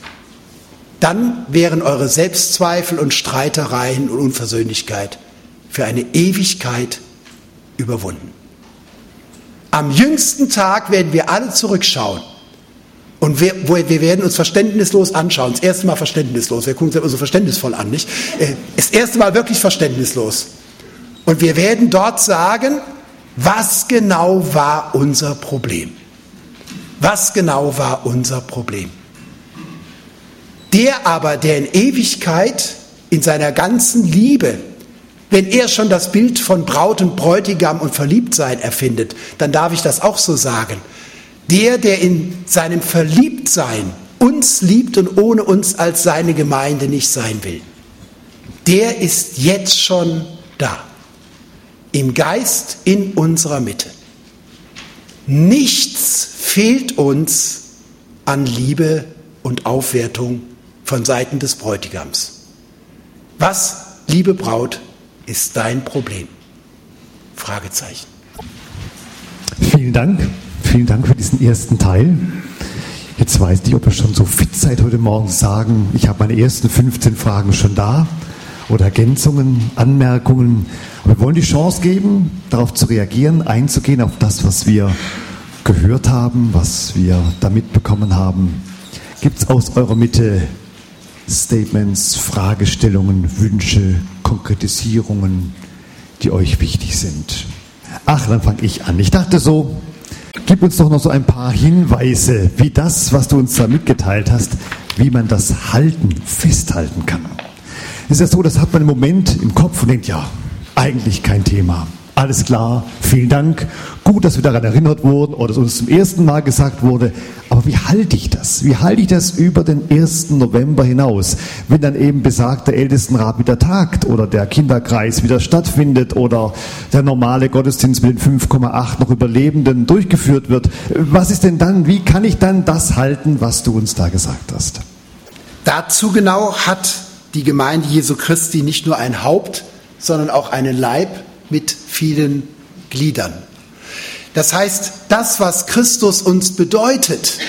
Dann wären eure Selbstzweifel und Streitereien und Unversöhnlichkeit für eine Ewigkeit überwunden. Am jüngsten Tag werden wir alle zurückschauen und wir werden uns verständnislos anschauen. Das erste Mal verständnislos. Wir gucken uns ja immer so verständnisvoll an, nicht? Das erste Mal wirklich verständnislos. Und wir werden dort sagen, was genau war unser Problem? Was genau war unser Problem? Der aber, der in Ewigkeit in seiner ganzen Liebe, wenn er schon das Bild von Braut und Bräutigam und Verliebtsein erfindet, dann darf ich das auch so sagen. Der in seinem Verliebtsein uns liebt und ohne uns als seine Gemeinde nicht sein will. der ist jetzt schon da. Im Geist in unserer Mitte. Nichts fehlt uns an Liebe und Aufwertung von Seiten des Bräutigams. Was, liebe Braut, ist dein Problem? Fragezeichen. Vielen Dank für diesen ersten Teil. Jetzt weiß ich nicht, ob ihr schon so fit seid heute Morgen sagen, ich habe meine ersten 15 Fragen schon da oder Ergänzungen, Anmerkungen. Aber wir wollen die Chance geben, darauf zu reagieren, einzugehen auf das, was wir gehört haben, was wir da mitbekommen haben. Gibt es aus eurer Mitte Statements, Fragestellungen, Wünsche, Konkretisierungen, die euch wichtig sind? Ach, dann fange ich an. Ich dachte so, gib uns doch noch so ein paar Hinweise, wie das, was du uns da mitgeteilt hast, wie man das festhalten kann. Es ist ja so, das hat man im Moment im Kopf und denkt, ja, eigentlich kein Thema. Alles klar, vielen Dank. Gut, dass wir daran erinnert wurden oder dass uns zum ersten Mal gesagt wurde. Aber wie halte ich das? Wie halte ich das über den 1. November hinaus? Wenn dann eben besagter Ältestenrat wieder tagt oder der Kinderkreis wieder stattfindet oder der normale Gottesdienst mit den 5,8 noch Überlebenden durchgeführt wird. Was ist denn dann? Wie kann ich dann das halten, was du uns da gesagt hast? Dazu genau hat die Gemeinde Jesu Christi nicht nur ein Haupt, sondern auch einen Leib mit vielen Gliedern. Das heißt, das, was Christus uns bedeutet,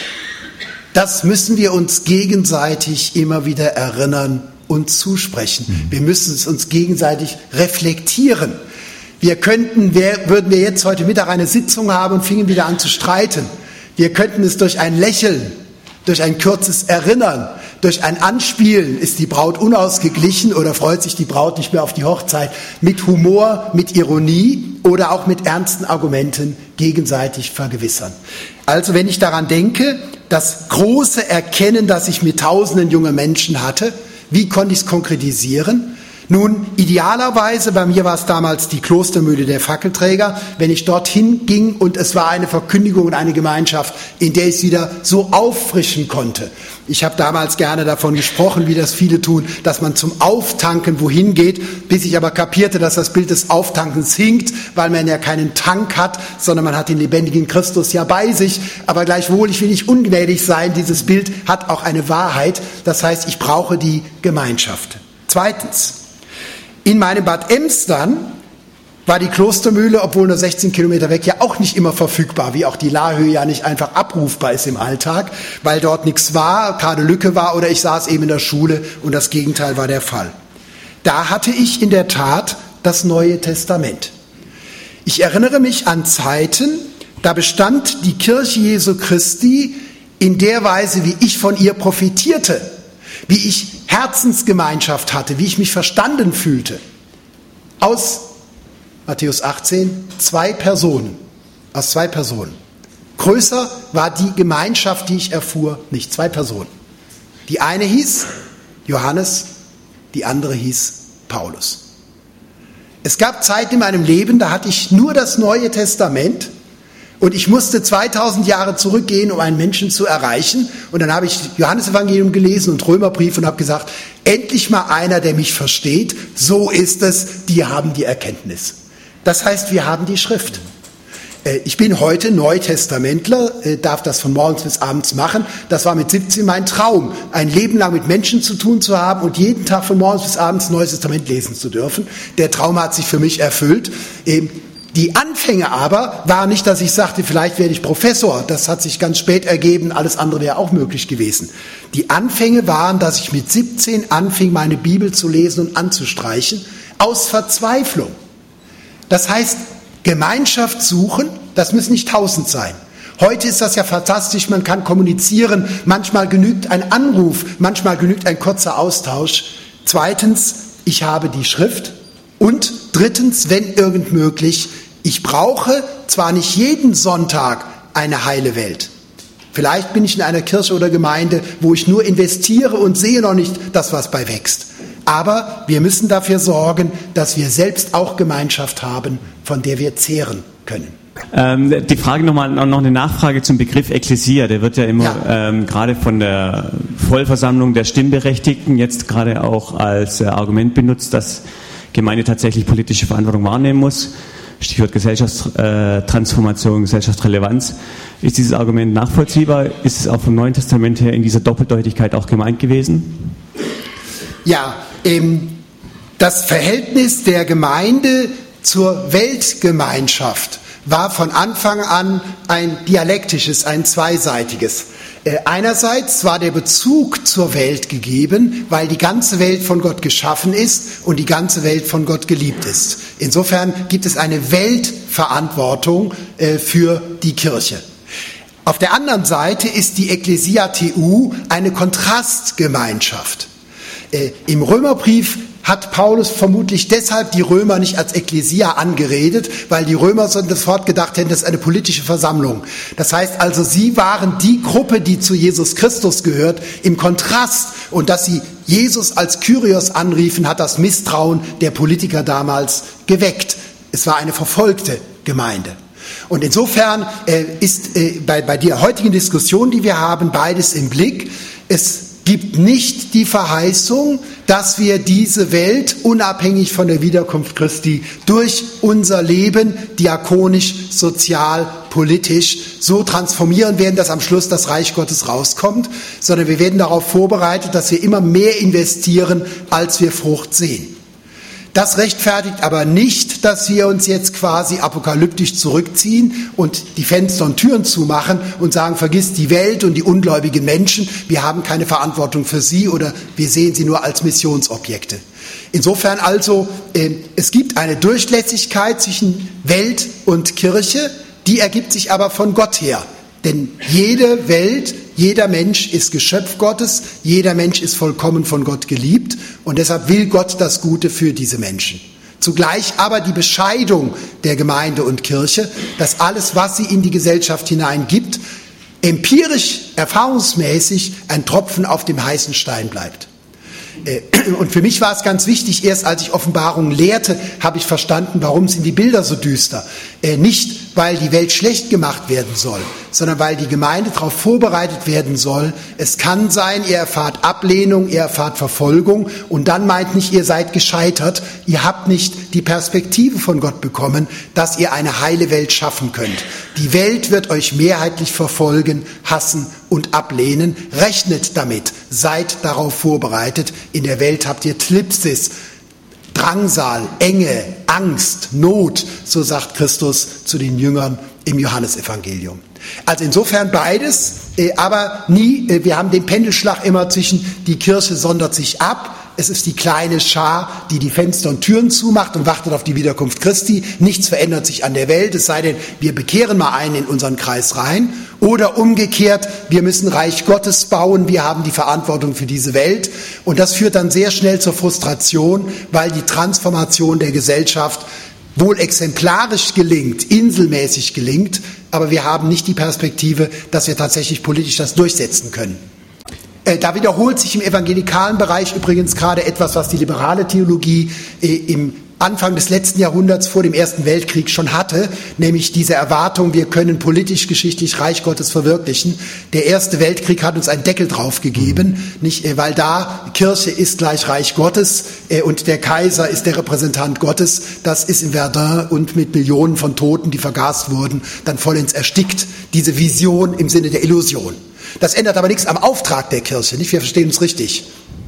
das müssen wir uns gegenseitig immer wieder erinnern und zusprechen. Wir müssen es uns gegenseitig reflektieren. Würden wir jetzt heute Mittag eine Sitzung haben und fingen wieder an zu streiten. Wir könnten es durch ein Lächeln, durch ein kurzes Erinnern, durch ein Anspielen, ist die Braut unausgeglichen oder freut sich die Braut nicht mehr auf die Hochzeit, mit Humor, mit Ironie oder auch mit ernsten Argumenten gegenseitig vergewissern. Also wenn ich daran denke, das große Erkennen, das ich mit tausenden junger Menschen hatte, wie konnte ich es konkretisieren? Nun, idealerweise, bei mir war es damals die Klostermühle der Fackelträger, wenn ich dorthin ging und es war eine Verkündigung und eine Gemeinschaft, in der ich es wieder so auffrischen konnte. Ich habe damals gerne davon gesprochen, wie das viele tun, dass man zum Auftanken wohin geht, bis ich aber kapierte, dass das Bild des Auftankens hinkt, weil man ja keinen Tank hat, sondern man hat den lebendigen Christus ja bei sich. Aber gleichwohl, ich will nicht ungnädig sein, dieses Bild hat auch eine Wahrheit. Das heißt, ich brauche die Gemeinschaft. Zweitens, in meinem Bad Emstern war die Klostermühle, obwohl nur 16 Kilometer weg, ja auch nicht immer verfügbar, wie auch die Laahöhe ja nicht einfach abrufbar ist im Alltag, weil dort nichts war, gerade Lücke war oder ich saß eben in der Schule und das Gegenteil war der Fall. Da hatte ich in der Tat das Neue Testament. Ich erinnere mich an Zeiten, da bestand die Kirche Jesu Christi in der Weise, wie ich von ihr profitierte, wie ich Herzensgemeinschaft hatte, wie ich mich verstanden fühlte. Aus Matthäus 18, aus zwei Personen. Größer war die Gemeinschaft, die ich erfuhr, nicht. 2 Personen. Die eine hieß Johannes, die andere hieß Paulus. Es gab Zeiten in meinem Leben, da hatte ich nur das Neue Testament und ich musste 2000 Jahre zurückgehen, um einen Menschen zu erreichen. Und dann habe ich Johannesevangelium gelesen und Römerbrief und habe gesagt, endlich mal einer, der mich versteht. So ist es, die haben die Erkenntnis. Das heißt, wir haben die Schrift. Ich bin heute Neutestamentler, darf das von morgens bis abends machen. Das war mit 17 mein Traum, ein Leben lang mit Menschen zu tun zu haben und jeden Tag von morgens bis abends Neues Testament lesen zu dürfen. Der Traum hat sich für mich erfüllt. Die Anfänge aber waren nicht, dass ich sagte, vielleicht werde ich Professor. Das hat sich ganz spät ergeben, alles andere wäre auch möglich gewesen. Die Anfänge waren, dass ich mit 17 anfing, meine Bibel zu lesen und anzustreichen, aus Verzweiflung. Das heißt, Gemeinschaft suchen, das müssen nicht 1000 sein. Heute ist das ja fantastisch, man kann kommunizieren, manchmal genügt ein Anruf, manchmal genügt ein kurzer Austausch. Zweitens, ich habe die Schrift. Und drittens, wenn irgend möglich, ich brauche zwar nicht jeden Sonntag eine heile Welt. Vielleicht bin ich in einer Kirche oder Gemeinde, wo ich nur investiere und sehe noch nicht, dass was bei wächst. Aber wir müssen dafür sorgen, dass wir selbst auch Gemeinschaft haben, von der wir zehren können. Die Frage noch eine Nachfrage zum Begriff Ekklesia. Der wird ja immer gerade von der Vollversammlung der Stimmberechtigten jetzt gerade auch als Argument benutzt, dass Gemeinde tatsächlich politische Verantwortung wahrnehmen muss. Stichwort Gesellschaftstransformation, Gesellschaftsrelevanz. Ist dieses Argument nachvollziehbar? Ist es auch vom Neuen Testament her in dieser Doppeldeutigkeit auch gemeint gewesen? Ja, das Verhältnis der Gemeinde zur Weltgemeinschaft war von Anfang an ein dialektisches, ein zweiseitiges. Einerseits war der Bezug zur Welt gegeben, weil die ganze Welt von Gott geschaffen ist und die ganze Welt von Gott geliebt ist. Insofern gibt es eine Weltverantwortung für die Kirche. Auf der anderen Seite ist die Ecclesia TU eine Kontrastgemeinschaft. Im Römerbrief hat Paulus vermutlich deshalb die Römer nicht als Ekklesia angeredet, weil die Römer sofort gedacht hätten, das ist eine politische Versammlung. Das heißt also, sie waren die Gruppe, die zu Jesus Christus gehört, im Kontrast. Und dass sie Jesus als Kyrios anriefen, hat das Misstrauen der Politiker damals geweckt. Es war eine verfolgte Gemeinde. Und insofern ist bei der heutigen Diskussion, die wir haben, beides im Blick. Es gibt nicht die Verheißung, dass wir diese Welt unabhängig von der Wiederkunft Christi durch unser Leben diakonisch, sozial, politisch so transformieren werden, dass am Schluss das Reich Gottes rauskommt, sondern wir werden darauf vorbereitet, dass wir immer mehr investieren, als wir Frucht sehen. Das rechtfertigt aber nicht, dass wir uns jetzt quasi apokalyptisch zurückziehen und die Fenster und Türen zumachen und sagen, vergiss die Welt und die ungläubigen Menschen, wir haben keine Verantwortung für sie oder wir sehen sie nur als Missionsobjekte. Insofern also, es gibt eine Durchlässigkeit zwischen Welt und Kirche, die ergibt sich aber von Gott her. Denn jede Welt, jeder Mensch ist Geschöpf Gottes, jeder Mensch ist vollkommen von Gott geliebt und deshalb will Gott das Gute für diese Menschen. Zugleich aber die Bescheidung der Gemeinde und Kirche, dass alles, was sie in die Gesellschaft hineingibt, empirisch, erfahrungsmäßig ein Tropfen auf dem heißen Stein bleibt. Und für mich war es ganz wichtig, erst als ich Offenbarung lehrte, habe ich verstanden, warum sind die Bilder so düster. Nicht, weil die Welt schlecht gemacht werden soll, sondern weil die Gemeinde darauf vorbereitet werden soll. Es kann sein, ihr erfahrt Ablehnung, ihr erfahrt Verfolgung und dann meint nicht, ihr seid gescheitert, ihr habt nicht die Perspektive von Gott bekommen, dass ihr eine heile Welt schaffen könnt. Die Welt wird euch mehrheitlich verfolgen, hassen und ablehnen. Rechnet damit, seid darauf vorbereitet. In der Welt habt ihr Thlipsis, Drangsal, Enge, Angst, Not, so sagt Christus zu den Jüngern im Johannesevangelium. Also insofern beides, aber nie, wir haben den Pendelschlag immer zwischen die Kirche sondert sich ab, es ist die kleine Schar, die die Fenster und Türen zumacht und wartet auf die Wiederkunft Christi. Nichts verändert sich an der Welt, es sei denn, wir bekehren mal einen in unseren Kreis rein. Oder umgekehrt, wir müssen Reich Gottes bauen, wir haben die Verantwortung für diese Welt. Und das führt dann sehr schnell zur Frustration, weil die Transformation der Gesellschaft wohl exemplarisch gelingt, inselmäßig gelingt, aber wir haben nicht die Perspektive, dass wir tatsächlich politisch das durchsetzen können. Da wiederholt sich im evangelikalen Bereich übrigens gerade etwas, was die liberale Theologie im Anfang des letzten Jahrhunderts vor dem Ersten Weltkrieg schon hatte, nämlich diese Erwartung, wir können politisch-geschichtlich Reich Gottes verwirklichen. Der Erste Weltkrieg hat uns einen Deckel drauf gegeben, nicht, weil da Kirche ist gleich Reich Gottes und der Kaiser ist der Repräsentant Gottes. Das ist in Verdun und mit Millionen von Toten, die vergast wurden, dann vollends erstickt, diese Vision im Sinne der Illusion. Das ändert aber nichts am Auftrag der Kirche, nicht? Wir verstehen uns richtig.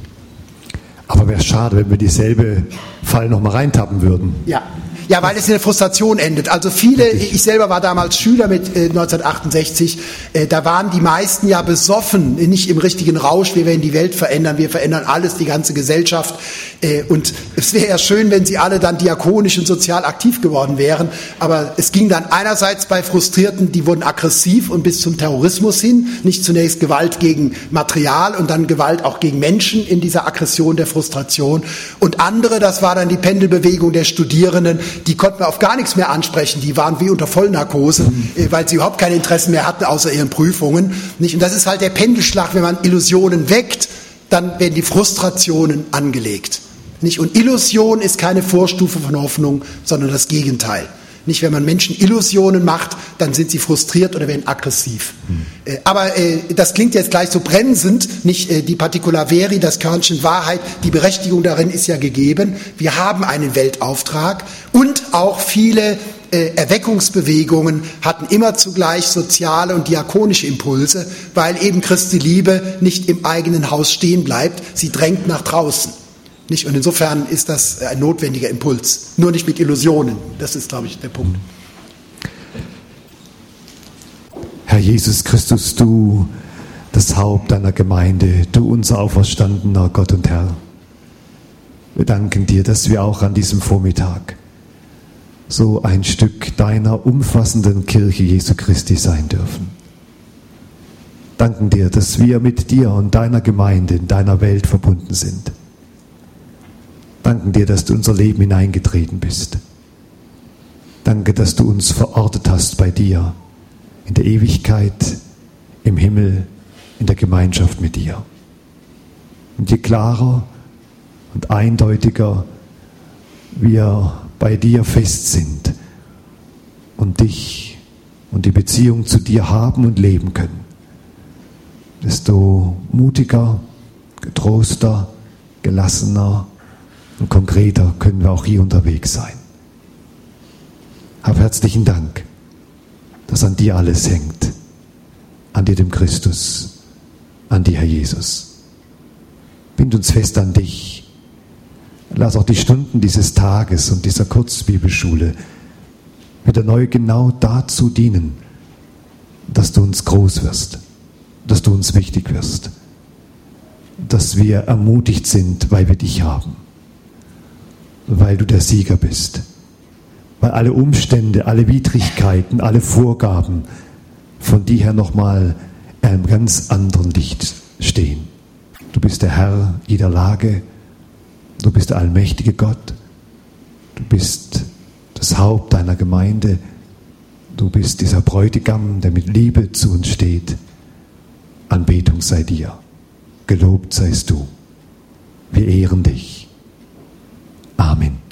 Aber wäre schade, wenn wir dieselbe Fall noch mal reintappen würden. Ja, weil es in der Frustration endet. Also viele, ich selber war damals Schüler mit 1968, da waren die meisten ja besoffen, nicht im richtigen Rausch, wir werden die Welt verändern, wir verändern alles, die ganze Gesellschaft. Und es wäre ja schön, wenn sie alle dann diakonisch und sozial aktiv geworden wären. Aber es ging dann einerseits bei Frustrierten, die wurden aggressiv und bis zum Terrorismus hin. Nicht zunächst Gewalt gegen Material und dann Gewalt auch gegen Menschen in dieser Aggression der Frustration. Und andere, das war dann die Pendelbewegung der Studierenden, die konnten wir auf gar nichts mehr ansprechen. Die waren wie unter Vollnarkose, weil sie überhaupt keine Interessen mehr hatten, außer ihren Prüfungen. Nicht? Und das ist halt der Pendelschlag, wenn man Illusionen weckt, dann werden die Frustrationen angelegt. Nicht? Und Illusion ist keine Vorstufe von Hoffnung, sondern das Gegenteil. Nicht, wenn man Menschen Illusionen macht, dann sind sie frustriert oder werden aggressiv. Aber das klingt jetzt gleich so bremsend, nicht die Particular Veri, das Körnchen Wahrheit, die Berechtigung darin ist ja gegeben. Wir haben einen Weltauftrag und auch viele Erweckungsbewegungen hatten immer zugleich soziale und diakonische Impulse, weil eben Christi Liebe nicht im eigenen Haus stehen bleibt, sie drängt nach draußen. Nicht? Und insofern ist das ein notwendiger Impuls, nur nicht mit Illusionen. Das ist, glaube ich, der Punkt. Herr Jesus Christus, du, das Haupt deiner Gemeinde, du unser auferstandener Gott und Herr. Wir danken dir, dass wir auch an diesem Vormittag so ein Stück deiner umfassenden Kirche Jesu Christi sein dürfen. Danken dir, dass wir mit dir und deiner Gemeinde in deiner Welt verbunden sind. Danken dir, dass du in unser Leben hineingetreten bist. Danke, dass du uns verortet hast bei dir, in der Ewigkeit, im Himmel, in der Gemeinschaft mit dir. Und je klarer und eindeutiger wir bei dir fest sind und dich und die Beziehung zu dir haben und leben können, desto mutiger, getroster, gelassener und konkreter können wir auch hier unterwegs sein. Hab herzlichen Dank, dass an dir alles hängt, an dir dem Christus, an dir Herr Jesus. Bind uns fest an dich. Lass auch die Stunden dieses Tages und dieser Kurzbibelschule wieder neu genau dazu dienen, dass du uns groß wirst, dass du uns wichtig wirst, dass wir ermutigt sind, weil wir dich haben, weil du der Sieger bist, weil alle Umstände, alle Widrigkeiten, alle Vorgaben von dir her nochmal in einem ganz anderen Licht stehen. Du bist der Herr jeder Lage, du bist der allmächtige Gott, du bist das Haupt deiner Gemeinde, du bist dieser Bräutigam, der mit Liebe zu uns steht. Anbetung sei dir, gelobt seist du. Wir ehren dich. Amen.